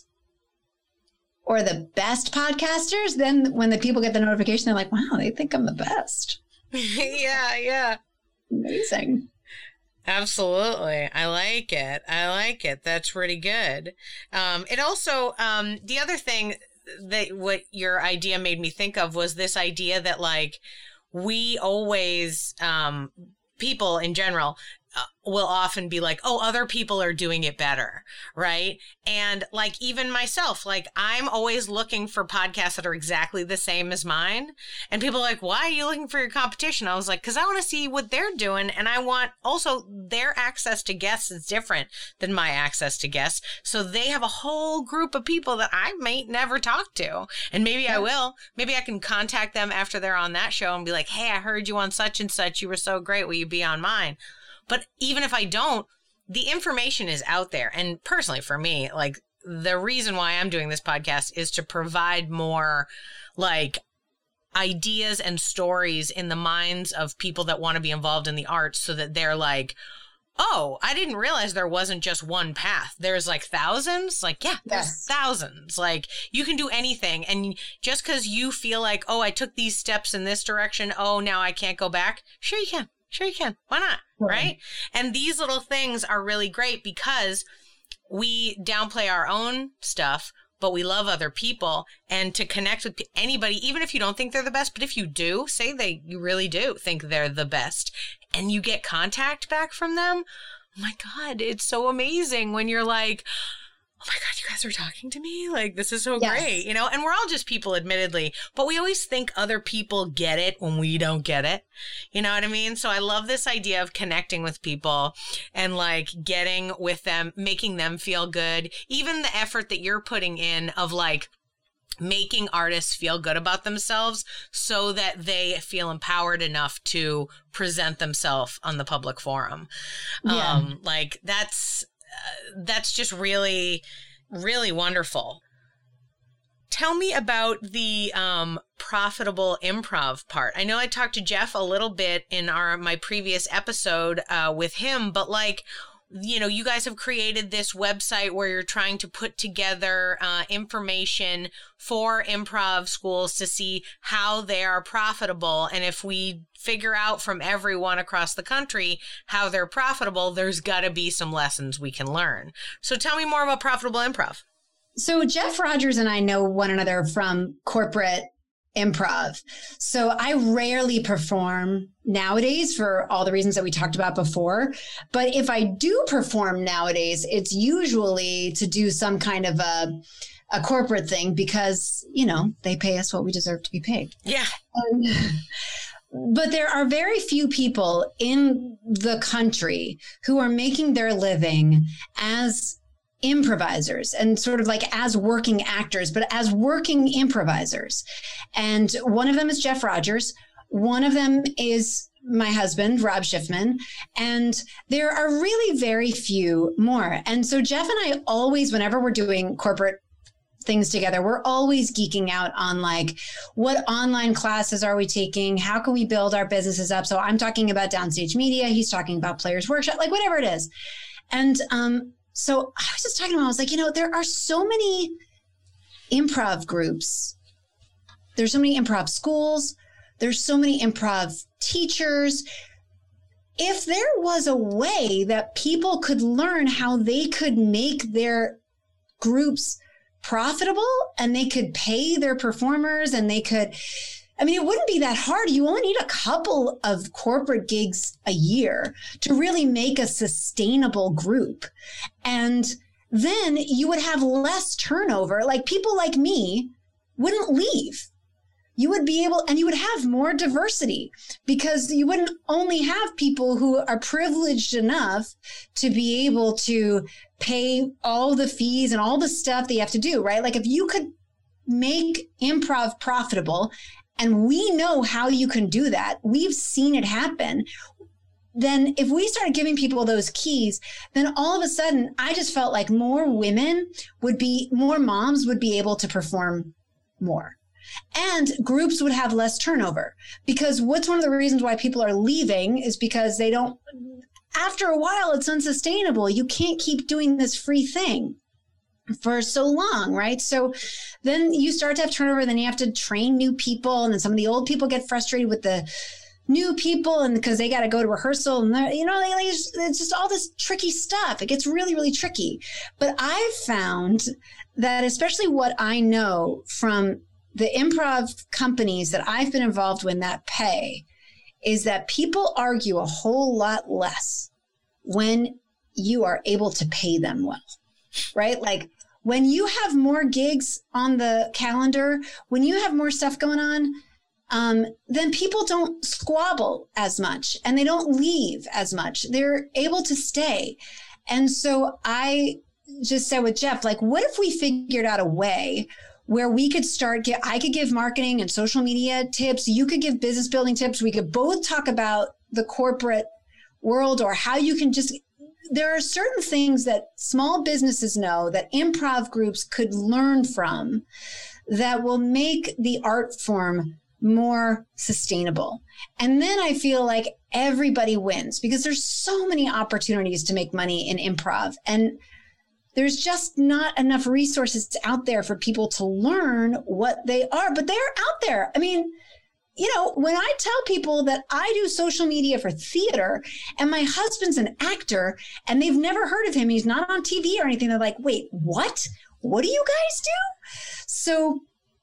or the best podcasters, then when the people get the notification, they're like, wow, they think I'm the best. yeah. Yeah. Amazing. Absolutely. I like it. I like it. That's really good. Um, it also, um, the other thing that what your idea made me think of was this idea that like we always, um, people in general, Uh, will often be like, oh, other people are doing it better, right? And like even myself, like I'm always looking for podcasts that are exactly the same as mine. And people are like, why are you looking for your competition? I was like, because I want to see what they're doing. And I want also their access to guests is different than my access to guests. So they have a whole group of people that I might never talk to. And maybe I will. Maybe I can contact them after they're on that show and be like, hey, I heard you on such and such. You were so great. Will you be on mine? But even if I don't, the information is out there. And personally, for me, like the reason why I'm doing this podcast is to provide more like ideas and stories in the minds of people that want to be involved in the arts so that they're like, oh, I didn't realize there wasn't just one path. There's like thousands. Like, yeah, there's yes. thousands. Like you can do anything. And just because you feel like, oh, I took these steps in this direction. Oh, now I can't go back. Sure you can. Sure you can. Why not? Right? And these little things are really great because we downplay our own stuff, but we love other people. And to connect with anybody, even if you don't think they're the best, but if you do, say they you really do think they're the best, and you get contact back from them, oh my God, it's so amazing when you're like, oh my God, you guys are talking to me? Like, this is so yes. great, you know? And we're all just people, admittedly, but we always think other people get it when we don't get it. You know what I mean? So I love this idea of connecting with people and like getting with them, making them feel good. Even the effort that you're putting in of like making artists feel good about themselves so that they feel empowered enough to present themselves on the public forum. Yeah. Um, like that's, uh, that's just really, really wonderful. Tell me about the um, profitable improv part. I know I talked to Jeff a little bit in our my previous episode uh, with him, but like, you know, you guys have created this website where you're trying to put together uh, information for improv schools to see how they are profitable. And if we figure out from everyone across the country how they're profitable, there's got to be some lessons we can learn. So tell me more about profitable improv. So Jeff Rogers and I know one another from corporate improv. So I rarely perform nowadays for all the reasons that we talked about before. But if I do perform nowadays, it's usually to do some kind of a, a corporate thing because, you know, they pay us what we deserve to be paid. Yeah. Um, but there are very few people in the country who are making their living as improvisers and sort of like as working actors, but as working improvisers. And one of them is Jeff Rogers. One of them is my husband, Rob Schiffman. And there are really very few more. And so Jeff and I always, whenever we're doing corporate things together, we're always geeking out on like, what online classes are we taking? How can we build our businesses up? So I'm talking about Downstage Media. He's talking about Players Workshop, like whatever it is. And, um, So I was just talking about, I was like, you know, there are so many improv groups. There's so many improv schools. There's so many improv teachers. If there was a way that people could learn how they could make their groups profitable and they could pay their performers and they could, I mean, it wouldn't be that hard. You only need a couple of corporate gigs a year to really make a sustainable group. And then you would have less turnover. Like people like me wouldn't leave. You would be able, and you would have more diversity because you wouldn't only have people who are privileged enough to be able to pay all the fees and all the stuff that you have to do, right? Like if you could make improv profitable, and we know how you can do that. We've seen it happen. then if we started giving people those keys, then all of a sudden, I just felt like more women would be, more moms would be able to perform more. And groups would have less turnover, because what's one of the reasons why people are leaving is because they don't, after a while, it's unsustainable. You can't keep doing this free thing for so long, right? So then you start to have turnover, then you have to train new people. And then some of the old people get frustrated with the new people, and because they got to go to rehearsal, and you know, it's just all this tricky stuff. It gets really, really tricky. But I've found that, especially what I know from the improv companies that I've been involved with that pay, is that people argue a whole lot less when you are able to pay them well, right? Like when you have more gigs on the calendar, when you have more stuff going on, um, then people don't squabble as much and they don't leave as much. They're able to stay. And so I just said with Jeff, like, what if we figured out a way where we could start, get, I could give marketing and social media tips. You could give business building tips. We could both talk about the corporate world, or how you can just, there are certain things that small businesses know that improv groups could learn from that will make the art form more sustainable. And then I feel like everybody wins, because there's so many opportunities to make money in improv. And there's just not enough resources out there for people to learn what they are, but they're out there. I mean, you know, when I tell people that I do social media for theater and my husband's an actor and they've never heard of him, he's not on T V or anything, they're like, wait, what? What do you guys do? So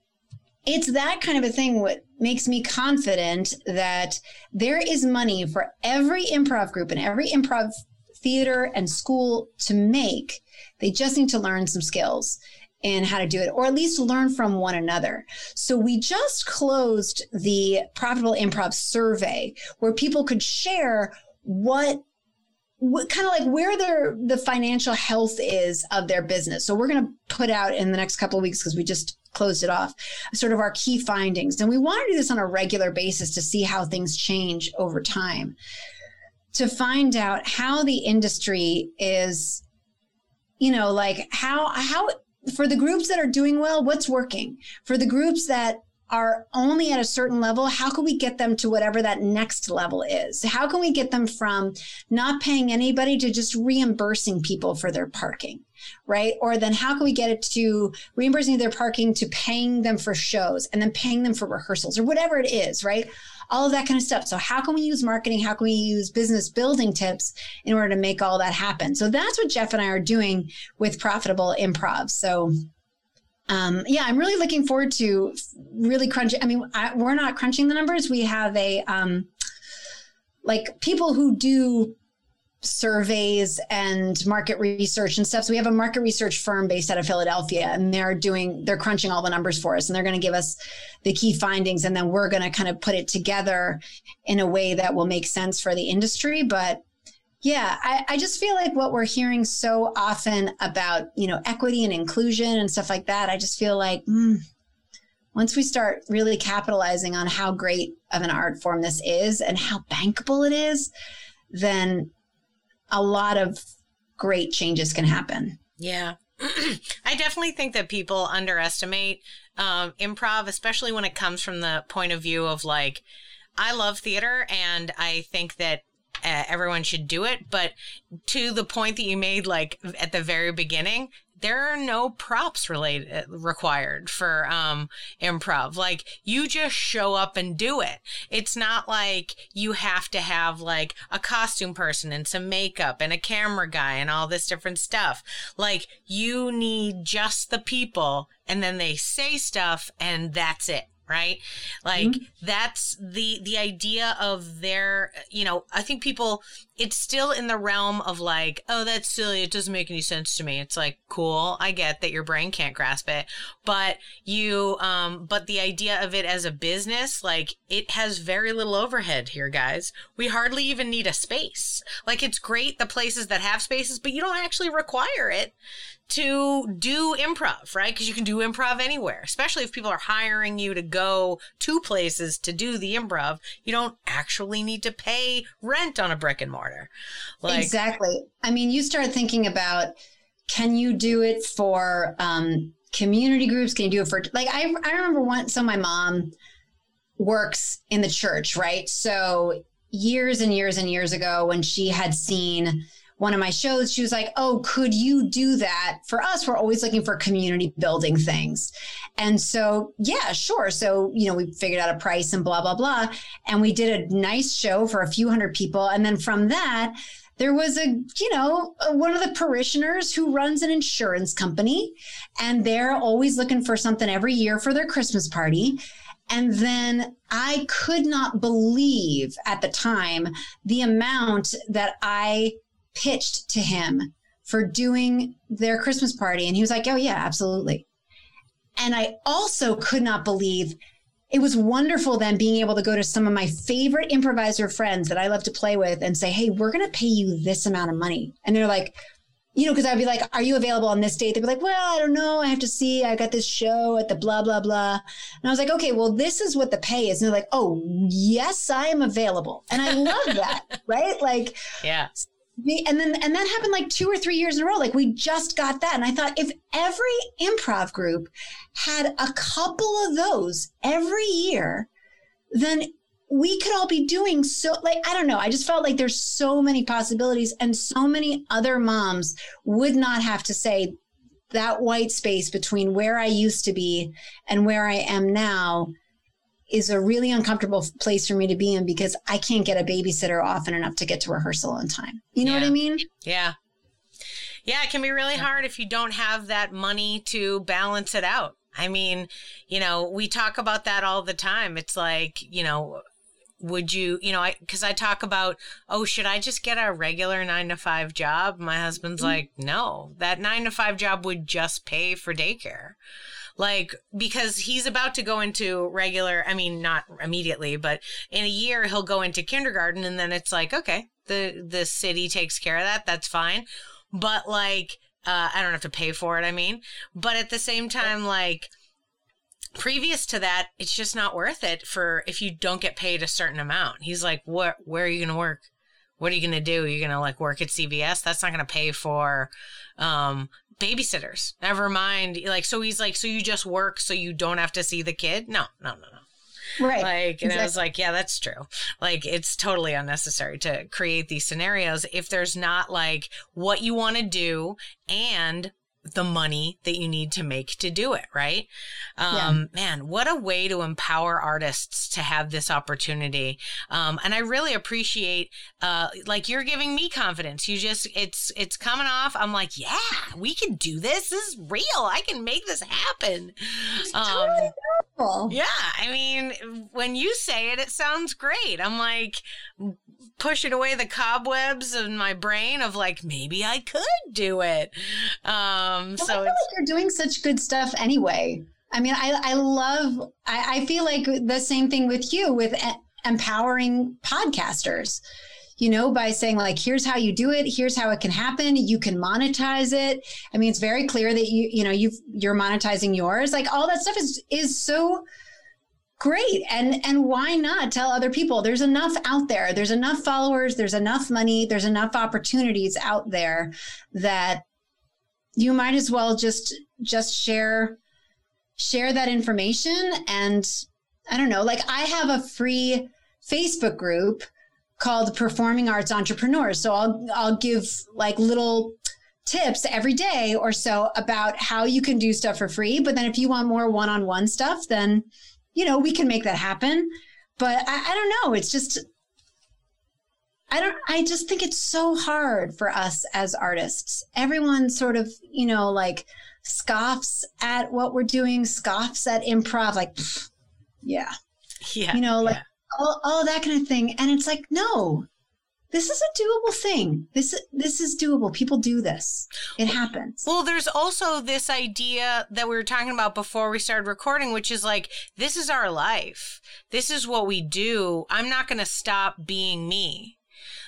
it's that kind of a thing what makes me confident that there is money for every improv group and every improv theater and school to make. They just need to learn some skills and how to do it, or at least learn from one another. So we just closed the Profitable Improv survey where people could share what, what kind of like where their the financial health is of their business. So we're going to put out in the next couple of weeks, because we just closed it off, sort of our key findings. And we want to do this on a regular basis to see how things change over time, to find out how the industry is, you know, like how, how, for the groups that are doing well, what's working? For the groups that are only at a certain level, how can we get them to whatever that next level is? How can we get them from not paying anybody to just reimbursing people for their parking, right? Or then how can we get it to reimbursing their parking to paying them for shows and then paying them for rehearsals or whatever it is, right? All of that kind of stuff. So how can we use marketing? How can we use business building tips in order to make all that happen? So that's what Jeff and I are doing with Profitable Improv. So um, yeah, I'm really looking forward to really crunching. I mean, I, we're not crunching the numbers. We have a, um, like people who do surveys and market research and stuff. So we have a market research firm based out of Philadelphia, and they're doing, they're crunching all the numbers for us, and they're going to give us the key findings. And then we're going to kind of put it together in a way that will make sense for the industry. But yeah, I, I just feel like what we're hearing so often about, you know, equity and inclusion and stuff like that, I just feel like mm, once we start really capitalizing on how great of an art form this is and how bankable it is, then a lot of great changes can happen. Yeah. I definitely think that people underestimate um, improv, especially when it comes from the point of view of like, I love theater and I think that uh, everyone should do it. But to the point that you made, like at the very beginning, there are no props related required for um, improv. Like you just show up and do it. It's not like you have to have like a costume person and some makeup and a camera guy and all this different stuff. Like you need just the people, and then they say stuff and that's it. Right? Like mm-hmm. that's the, the idea of their, you know, I think people, it's still in the realm of like, oh, that's silly. It doesn't make any sense to me. It's like, cool. I get that your brain can't grasp it, but you, um, but the idea of it as a business, like it has very little overhead here, guys. We hardly even need a space. Like it's great, the places that have spaces, but you don't actually require it to do improv, right? Because you can do improv anywhere, especially if people are hiring you to go to places to do the improv. You don't actually need to pay rent on a brick and mortar. Like, exactly. I mean, you start thinking about, can you do it for um, community groups? Can you do it for, like, I, I remember once, so my mom works in the church, right? So years and years and years ago, when she had seen one of my shows, she was like, oh, could you do that for us? We're always looking for community building things. And so, yeah, sure. So, you know, we figured out a price and blah, blah, blah. And we did a nice show for a few hundred people. And then from that, there was a, you know, one of the parishioners who runs an insurance company, and they're always looking for something every year for their Christmas party. And then I could not believe at the time the amount that I pitched to him for doing their Christmas party. And he was like, oh yeah, absolutely. And I also could not believe, it was wonderful then being able to go to some of my favorite improviser friends that I love to play with and say, hey, we're going to pay you this amount of money. And they're like, you know, because I'd be like, are you available on this date? They'd be like, well, I don't know. I have to see. I got this show at the blah, blah, blah. And I was like, okay, well, this is what the pay is. And they're like, oh, yes, I am available. And I love that, right? Like, yeah. And then, and that happened like two or three years in a row. Like, we just got that. And I thought, if every improv group had a couple of those every year, then we could all be doing so, like, I don't know. I just felt like there's so many possibilities, and so many other moms would not have to say that white space between where I used to be and where I am now is a really uncomfortable place for me to be in, because I can't get a babysitter often enough to get to rehearsal on time. You know yeah. what I mean? Yeah. Yeah, it can be really hard if you don't have that money to balance it out. I mean, you know, we talk about that all the time. It's like, you know, would you, you know, I, cause I talk about, oh, should I just get a regular nine to five job? My husband's mm-hmm. like, no, that nine to five job would just pay for daycare. Like, because he's about to go into regular, I mean, not immediately, but in a year he'll go into kindergarten, and then it's like, okay, the, the city takes care of that. That's fine. But like, uh, I don't have to pay for it. I mean, but at the same time, like, previous to that, it's just not worth it for if you don't get paid a certain amount. He's like, what, where are you going to work? What are you going to do? You're going to like work at C V S? That's not going to pay for, um, babysitters. Never mind. Like, so he's like, so you just work so you don't have to see the kid? No, no, no, no. Right. Like, and exactly. I was like, yeah, that's true. Like, it's totally unnecessary to create these scenarios if there's not like what you want to do and the money that you need to make to do it. Right. Um, yeah. Man, what a way to empower artists to have this opportunity. Um, and I really appreciate, uh, like, you're giving me confidence. You just, it's, it's coming off. I'm like, yeah, we can do this. This is real. I can make this happen. It's um, totally beautiful. Yeah. I mean, when you say it, it sounds great. I'm like pushing away the cobwebs in my brain of like, maybe I could do it. Um, well, so I feel it's, like you're doing such good stuff anyway. I mean, I, I love, I, I feel like the same thing with you, with e- empowering podcasters, you know, by saying like, here's how you do it. Here's how it can happen. You can monetize it. I mean, it's very clear that you, you know, you've, you're monetizing yours. Like, all that stuff is, is so great. And, and why not tell other people? There's enough out there. There's enough followers. There's enough money. There's enough opportunities out there that you might as well just, just share, share that information. And I don't know, like, I have a free Facebook group called Performing Arts Entrepreneurs. So I'll, I'll give like little tips every day or so about how you can do stuff for free. But then if you want more one-on-one stuff, then, you know, we can make that happen. But I, I don't know. It's just, I don't, I just think it's so hard for us as artists. Everyone sort of, you know, like scoffs at what we're doing, scoffs at improv, like, pff, yeah, yeah, you know, like yeah. all, all that kind of thing. And it's like, no, this is a doable thing. This, this is doable. People do this. It happens. Well, there's also this idea that we were talking about before we started recording, which is like, this is our life. This is what we do. I'm not going to stop being me.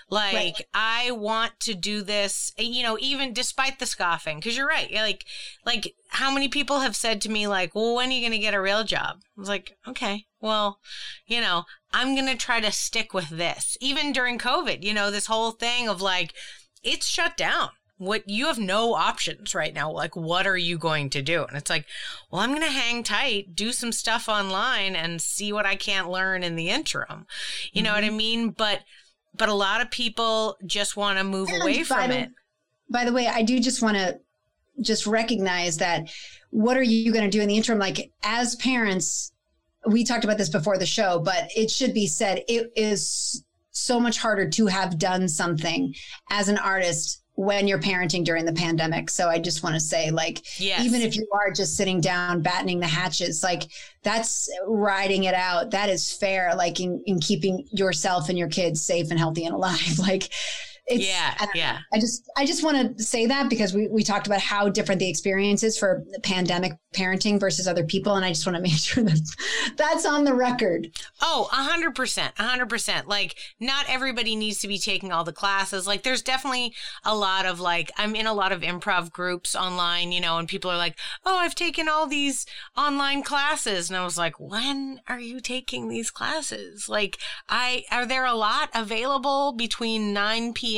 Like, Right. I want to do this, you know, even despite the scoffing, because you're right. Like, like how many people have said to me, like, well, when are you going to get a real job? I was like, okay, well, you know, I'm going to try to stick with this. Even during COVID, you know, this whole thing of like, it's shut down. What you have no options right now. Like, what are you going to do? And it's like, well, I'm going to hang tight, do some stuff online and see what I can't learn in the interim. You mm-hmm. know what I mean? But, but a lot of people just want to move and away from the, it. By the way, I do just want to just recognize that what are you going to do in the interim? Like, as parents, we talked about this before the show, but it should be said, it is so much harder to have done something as an artist when you're parenting during the pandemic. So I just want to say, like, yes. even if you are just sitting down, battening the hatches, like, that's riding it out. That is fair. Like, in, in keeping yourself and your kids safe and healthy and alive. Like, it's, yeah, I yeah. I just, I just want to say that because we, we talked about how different the experience is for pandemic parenting versus other people. And I just want to make sure that that's on the record. Oh, a hundred percent, a hundred percent. Like, not everybody needs to be taking all the classes. Like, there's definitely a lot of like, I'm in a lot of improv groups online, you know, and people are like, oh, I've taken all these online classes. And I was like, when are you taking these classes? Like, I, are there a lot available between nine p.m.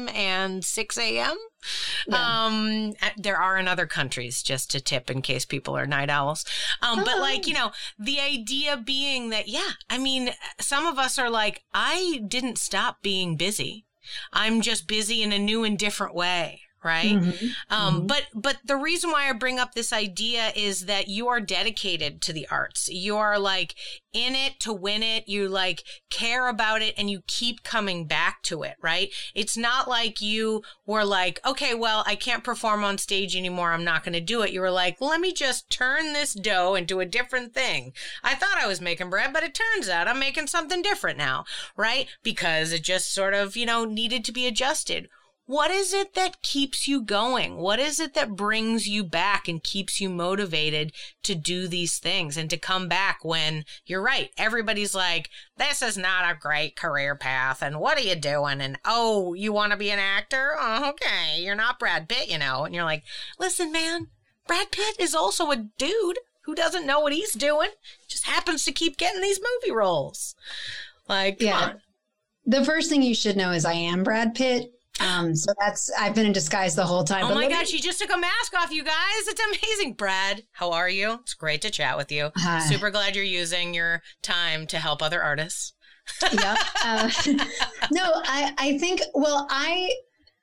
and six a.m.? Yeah. Um, there are in other countries, just to tip in case people are night owls. Um, oh. But like, you know, the idea being that, yeah, I mean, some of us are like, I didn't stop being busy. I'm just busy in a new and different way. Right. Mm-hmm. Um, mm-hmm. But but the reason why I bring up this idea is that you are dedicated to the arts. You are like in it to win it. You like care about it and you keep coming back to it. Right. It's not like you were like, OK, well, I can't perform on stage anymore. I'm not going to do it. You were like, let me just turn this dough into a different thing. I thought I was making bread, but it turns out I'm making something different now. Right. Because it just sort of, you know, needed to be adjusted. What is it that keeps you going? What is it that brings you back and keeps you motivated to do these things and to come back when you're right? Everybody's like, this is not a great career path. And what are you doing? And, oh, you want to be an actor? Oh, okay. You're not Brad Pitt, you know. And you're like, listen, man, Brad Pitt is also a dude who doesn't know what he's doing. Just happens to keep getting these movie roles. Like, come yeah. on. The first thing you should know is I am Brad Pitt. Um, so that's, I've been in disguise the whole time. Oh my God, she just took a mask off, you guys. It's amazing. Brad, how are you? It's great to chat with you. Hi. Super glad you're using your time to help other artists. Yep. Uh, no, I, I think, well, I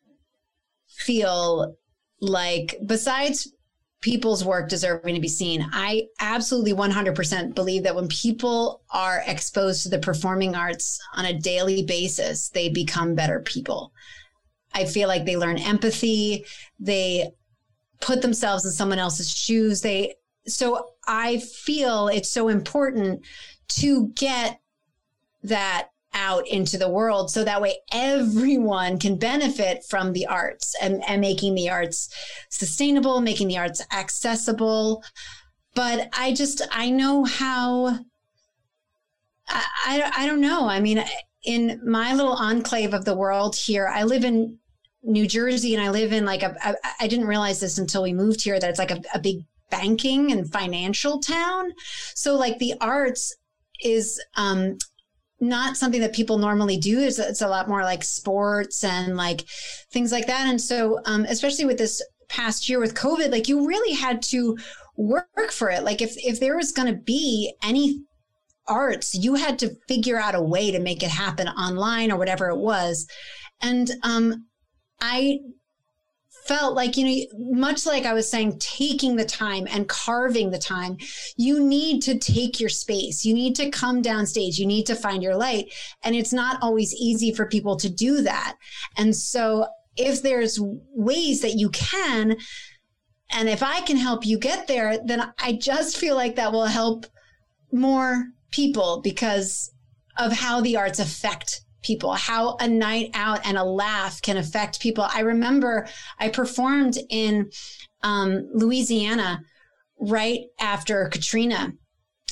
feel like besides people's work deserving to be seen, I absolutely one hundred percent believe that when people are exposed to the performing arts on a daily basis, they become better people. I feel like they learn empathy. They put themselves in someone else's shoes. They, so I feel it's so important to get that out into the world so that way everyone can benefit from the arts and, and making the arts sustainable, making the arts accessible. But I just, I know how, I, I, I don't know. I mean, in my little enclave of the world here, I live in New Jersey and I live in like a, a I didn't realize this until we moved here, that it's like a, a big banking and financial town. So like the arts is um, not something that people normally do. It's, it's a lot more like sports and like things like that. And so um, especially with this past year with COVID, like you really had to work for it. Like if, if there was going to be any arts, you had to figure out a way to make it happen online or whatever it was. And um, I felt like, you know, much like I was saying, taking the time and carving the time, you need to take your space. You need to come downstage. You need to find your light. And it's not always easy for people to do that. And so if there's ways that you can, and if I can help you get there, then I just feel like that will help more people because of how the arts affect people, how a night out and a laugh can affect people. I remember I performed in um, Louisiana right after Katrina.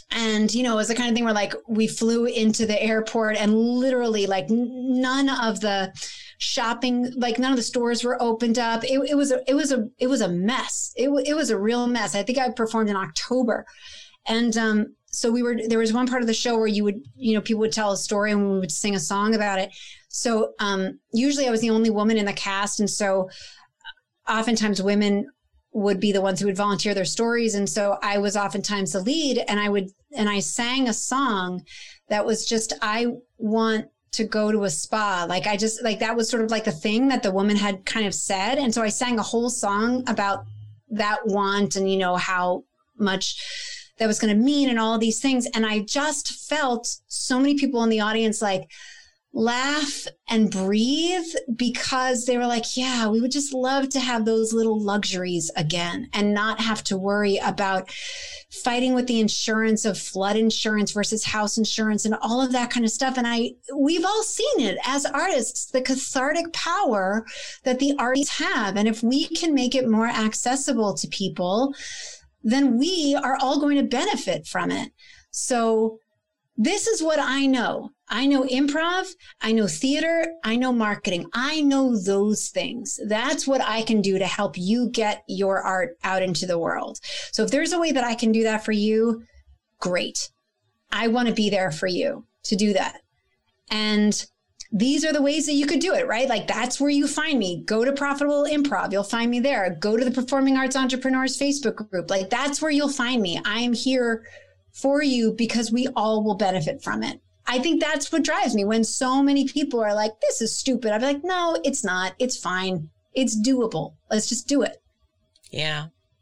And, you know, it was the kind of thing where like we flew into the airport and literally like none of the shopping, like none of the stores were opened up. It, it was, a, it was a, it was a mess. It, it was a real mess. I think I performed in October. And, um, so we were, there was one part of the show where you would, you know, people would tell a story and we would sing a song about it. So, um, usually I was the only woman in the cast. And so oftentimes women would be the ones who would volunteer their stories. And so I was oftentimes the lead, and I would, and I sang a song that was just, I want to go to a spa. Like I just, like that was sort of like the thing that the woman had kind of said. And so I sang a whole song about that want and, you know, how much that was going to mean and all of these things. And I just felt so many people in the audience like laugh and breathe, because they were like, yeah, we would just love to have those little luxuries again and not have to worry about fighting with the insurance of flood insurance versus house insurance and all of that kind of stuff. And I, we've all seen it as artists, the cathartic power that the artists have. And if we can make it more accessible to people, then we are all going to benefit from it. So this is what I know. I know improv, I know theater, I know marketing. I know those things. That's what I can do to help you get your art out into the world. So if there's a way that I can do that for you, great. I want to be there for you to do that. And these are the ways that you could do it, right? Like that's where you find me. Go to Profitable Improv. You'll find me there. Go to the Performing Arts Entrepreneurs Facebook group. Like that's where you'll find me. I am here for you because we all will benefit from it. I think that's what drives me when so many people are like, this is stupid. I'd be like, no, it's not. It's fine. It's doable. Let's just do it. Yeah.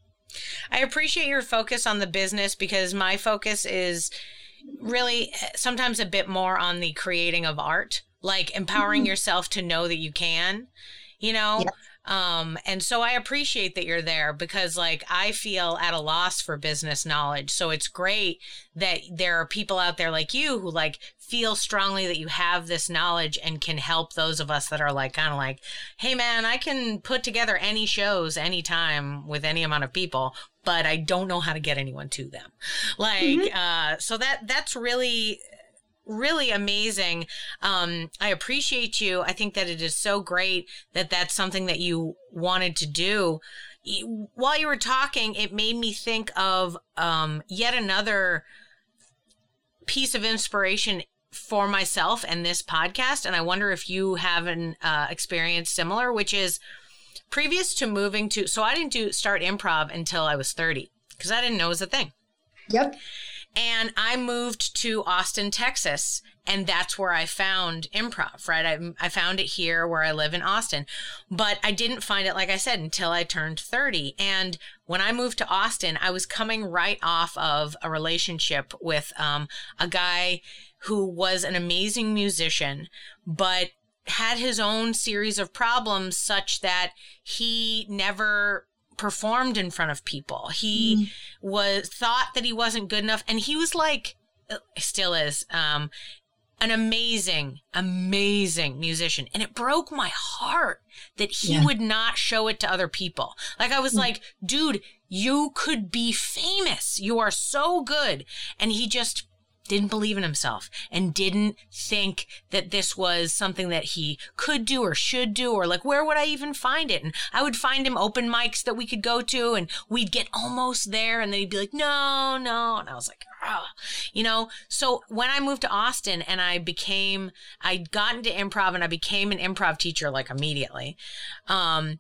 I appreciate your focus on the business, because my focus is really sometimes a bit more on the creating of art, like empowering mm-hmm. yourself to know that you can, you know? Yep. Um, and so I appreciate that you're there, because like I feel at a loss for business knowledge. So it's great that there are people out there like you who like feel strongly that you have this knowledge and can help those of us that are like kind of like, hey man, I can put together any shows anytime with any amount of people, but I don't know how to get anyone to them. Like, mm-hmm. uh, so that that's really really amazing. Um, I appreciate you. I think that it is so great that that's something that you wanted to do. While you were talking, it made me think of um, yet another piece of inspiration for myself and this podcast. And I wonder if you have an uh, experience similar, which is previous to moving to, so I didn't do start improv until I was thirty, because I didn't know it was a thing. Yep. And I moved to Austin, Texas, and that's where I found improv, right? I, I found it here where I live in Austin, but I didn't find it, like I said, until I turned thirty. And when I moved to Austin, I was coming right off of a relationship with um, a guy who was an amazing musician, but had his own series of problems such that he never performed in front of people. He mm. was thought that he wasn't good enough. And he was like, still is, um, an amazing, amazing musician. And it broke my heart that he yeah. would not show it to other people. Like I was mm. like, dude, you could be famous. You are so good. And he just didn't believe in himself and didn't think that this was something that he could do or should do, or like, where would I even find it? And I would find him open mics that we could go to and we'd get almost there. And then he'd be like, no, no. And I was like, oh, you know, so when I moved to Austin and I became, I'd gotten to improv and I became an improv teacher, like immediately. Um,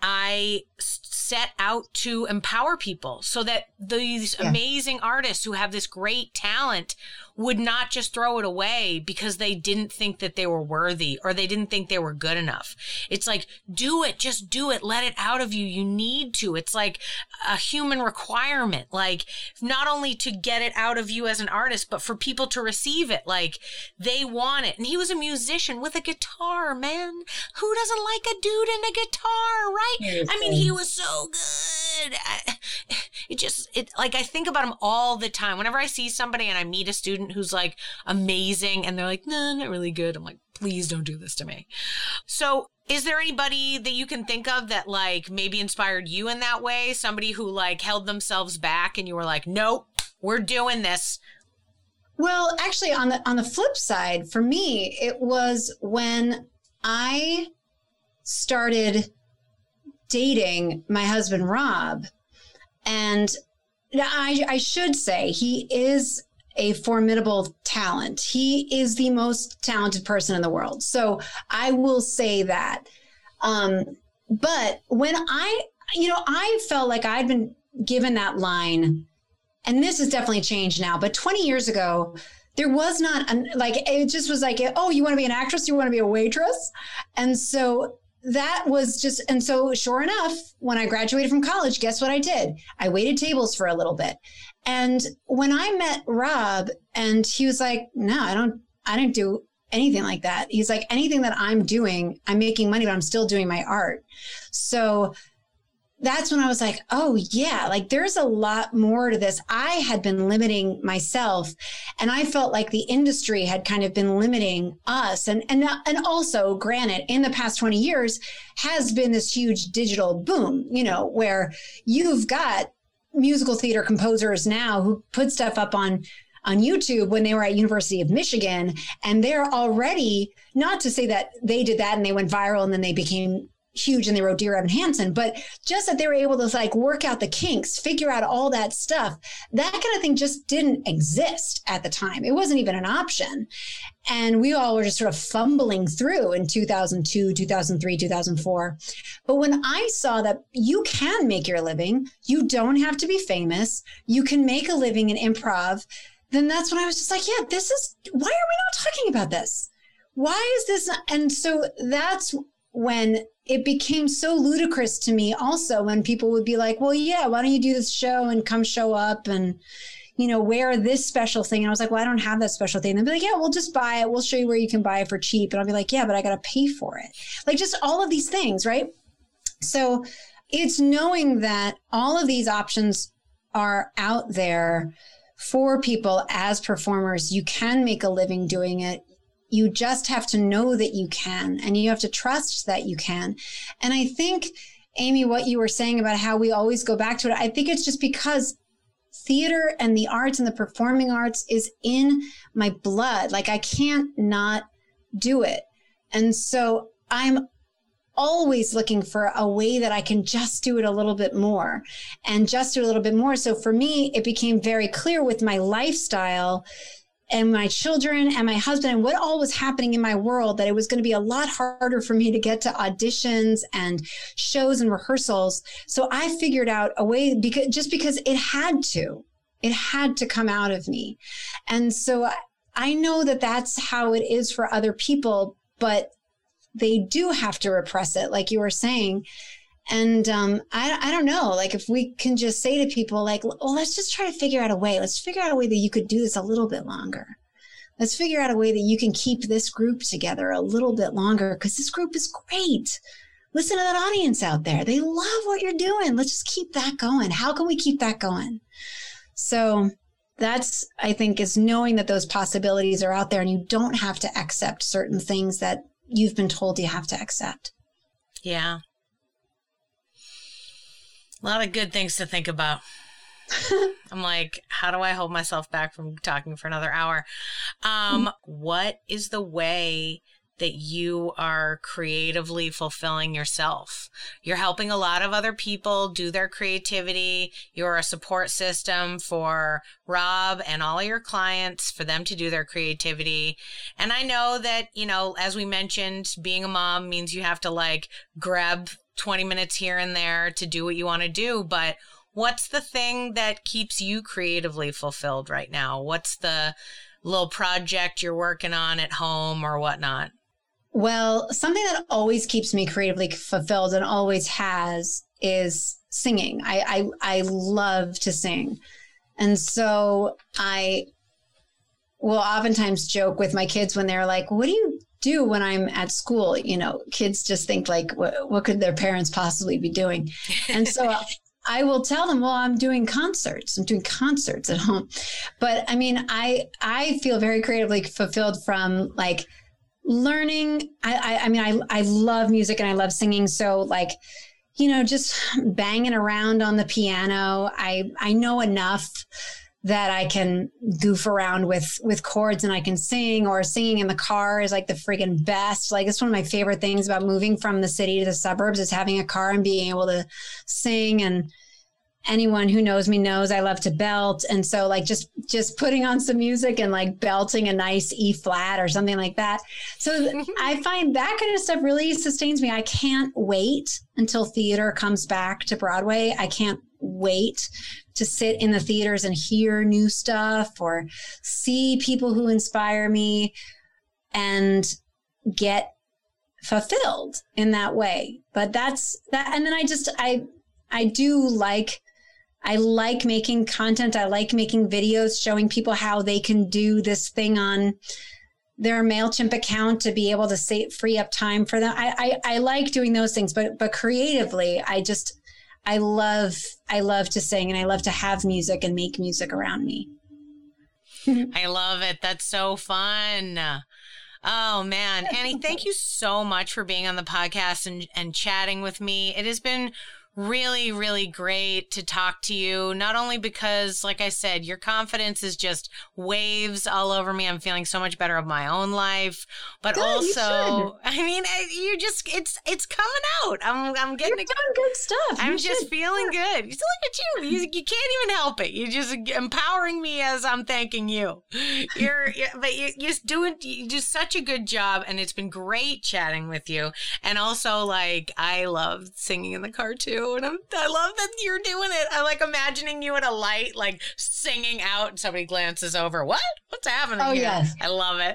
I set out to empower people so that these yeah. amazing artists who have this great talent would not just throw it away because they didn't think that they were worthy or they didn't think they were good enough. It's like, do it, just do it. Let it out of you. You need to. It's like a human requirement, like not only to get it out of you as an artist, but for people to receive it. Like they want it. And he was a musician with a guitar, man. Who doesn't like a dude in a guitar, right? Yes, I mean, he was so good. I, it just, it like, I think about him all the time. Whenever I see somebody and I meet a student who's like amazing and they're like, no, not really good, I'm like, please don't do this to me. So is there anybody that you can think of that like maybe inspired you in that way? Somebody who like held themselves back and you were like, nope, we're doing this? Well, actually, on the on the flip side, for me, it was when I started dating my husband, Rob. And I, I should say he is a formidable talent. He is the most talented person in the world. So I will say that. Um, but when I, you know, I felt like I'd been given that line, and this has definitely changed now, but twenty years ago, there was not an, like, it just was like, oh, you want to be an actress? You want to be a waitress? And so that was just, and so sure enough, when I graduated from college, guess what I did? I waited tables for a little bit. And when I met Rob, and he was like, no, I don't, I didn't do anything like that. He's like, anything that I'm doing, I'm making money, but I'm still doing my art. So that's when I was like, oh yeah, like there's a lot more to this. I had been limiting myself, and I felt like the industry had kind of been limiting us. And, and, and also, granted, in the past twenty years has been this huge digital boom, you know, where you've got musical theater composers now who put stuff up on on YouTube when they were at University of Michigan, and they're already, not to say that they did that and they went viral and then they became huge and they wrote Dear Evan Hansen, but just that they were able to like work out the kinks, figure out all that stuff. That kind of thing just didn't exist at the time. It wasn't even an option. And we all were just sort of fumbling through in two thousand two, two thousand three, two thousand four. But when I saw that you can make your living, you don't have to be famous, you can make a living in improv, then that's when I was just like, yeah, this is, why are we not talking about this? Why is this? Not? And so that's when it became so ludicrous to me also, when people would be like, well, yeah, why don't you do this show and come show up and, you know, wear this special thing. And I was like, well, I don't have that special thing. And they'd be like, yeah, we'll just buy it. We'll show you where you can buy it for cheap. And I'll be like, yeah, but I got to pay for it. Like just all of these things, right? So it's knowing that all of these options are out there for people as performers. You can make a living doing it. You just have to know that you can, and you have to trust that you can. And I think, Amy, what you were saying about how we always go back to it, I think it's just because theater and the arts and the performing arts is in my blood. Like I can't not do it. And so I'm always looking for a way that I can just do it a little bit more and just do a little bit more. So for me, it became very clear with my lifestyle and my children and my husband and what all was happening in my world, that it was going to be a lot harder for me to get to auditions and shows and rehearsals. So I figured out a way, because just because it had to, it had to come out of me. And so I, I know that that's how it is for other people, but they do have to repress it, like you were saying. And um, I, I don't know, like if we can just say to people like, well, let's just try to figure out a way. Let's figure out a way that you could do this a little bit longer. Let's figure out a way that you can keep this group together a little bit longer, because this group is great. Listen to that audience out there. They love what you're doing. Let's just keep that going. How can we keep that going? So that's, I think, is knowing that those possibilities are out there and you don't have to accept certain things that you've been told you have to accept. Yeah. A lot of good things to think about. I'm like, how do I hold myself back from talking for another hour? Um, what is the way that you are creatively fulfilling yourself? You're helping a lot of other people do their creativity. You're a support system for Rob and all of your clients for them to do their creativity. And I know that, you know, as we mentioned, being a mom means you have to like grab twenty minutes here and there to do what you want to do. But what's the thing that keeps you creatively fulfilled right now? What's the little project you're working on at home or whatnot? Well, something that always keeps me creatively fulfilled and always has is singing. I, I, I love to sing. And so I will oftentimes joke with my kids when they're like, what do you do when I'm at school? You know, kids just think like, what, what could their parents possibly be doing? And so I will tell them, well, I'm doing concerts. I'm doing concerts at home. But I mean, I, I feel very creatively fulfilled from like learning. I, I, I mean, I, I love music and I love singing. So like, you know, just banging around on the piano. I, I know enough that I can goof around with, with chords and I can sing, or singing in the car is like the friggin' best. Like, it's one of my favorite things about moving from the city to the suburbs is having a car and being able to sing. And anyone who knows me knows I love to belt. And so like just, just putting on some music and like belting a nice E flat or something like that. So I find that kind of stuff really sustains me. I can't wait until theater comes back to Broadway. I can't wait to sit in the theaters and hear new stuff or see people who inspire me and get fulfilled in that way. But that's that. And then I just, I, I do like, I like making content. I like making videos showing people how they can do this thing on their MailChimp account to be able to save, free up time for them. I, I, I like doing those things, but, but creatively, I just, I love, I love to sing and I love to have music and make music around me. I love it. That's so fun. Oh man. Annie, thank you so much for being on the podcast and, and chatting with me. It has been really, really great to talk to you. Not only because, like I said, your confidence is just waves all over me. I'm feeling so much better of my own life, but good, also, I mean, you just, it's, it's coming out. I'm, I'm getting You're doing good stuff. I'm you just should. feeling good. Look at you. you. You can't even help it. You're just empowering me as I'm thanking you. You're, you're but you, you're doing, you do such a good job, and it's been great chatting with you. And also, like, I love singing in the car too. And I'm, I love that you're doing it. I like imagining you at a light, like singing out, and somebody glances over. What? What's happening Oh, here? yes. I love it.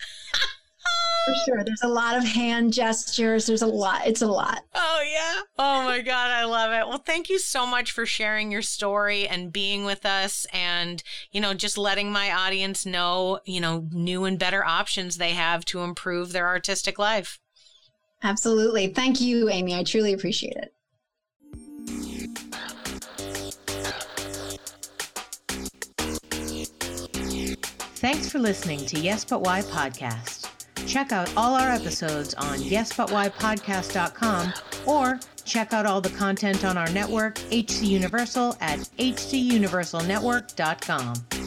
For sure. There's a lot of hand gestures. There's a lot. It's a lot. Oh, yeah. Oh, my God. I love it. Well, thank you so much for sharing your story and being with us and, you know, just letting my audience know, you know, new and better options they have to improve their artistic life. Absolutely. Thank you, Amy. I truly appreciate it. Thanks for listening to Yes But Why Podcast. Check out all our episodes on yes but why podcast dot com or check out all the content on our network, H C Universal, at h c universal network dot com.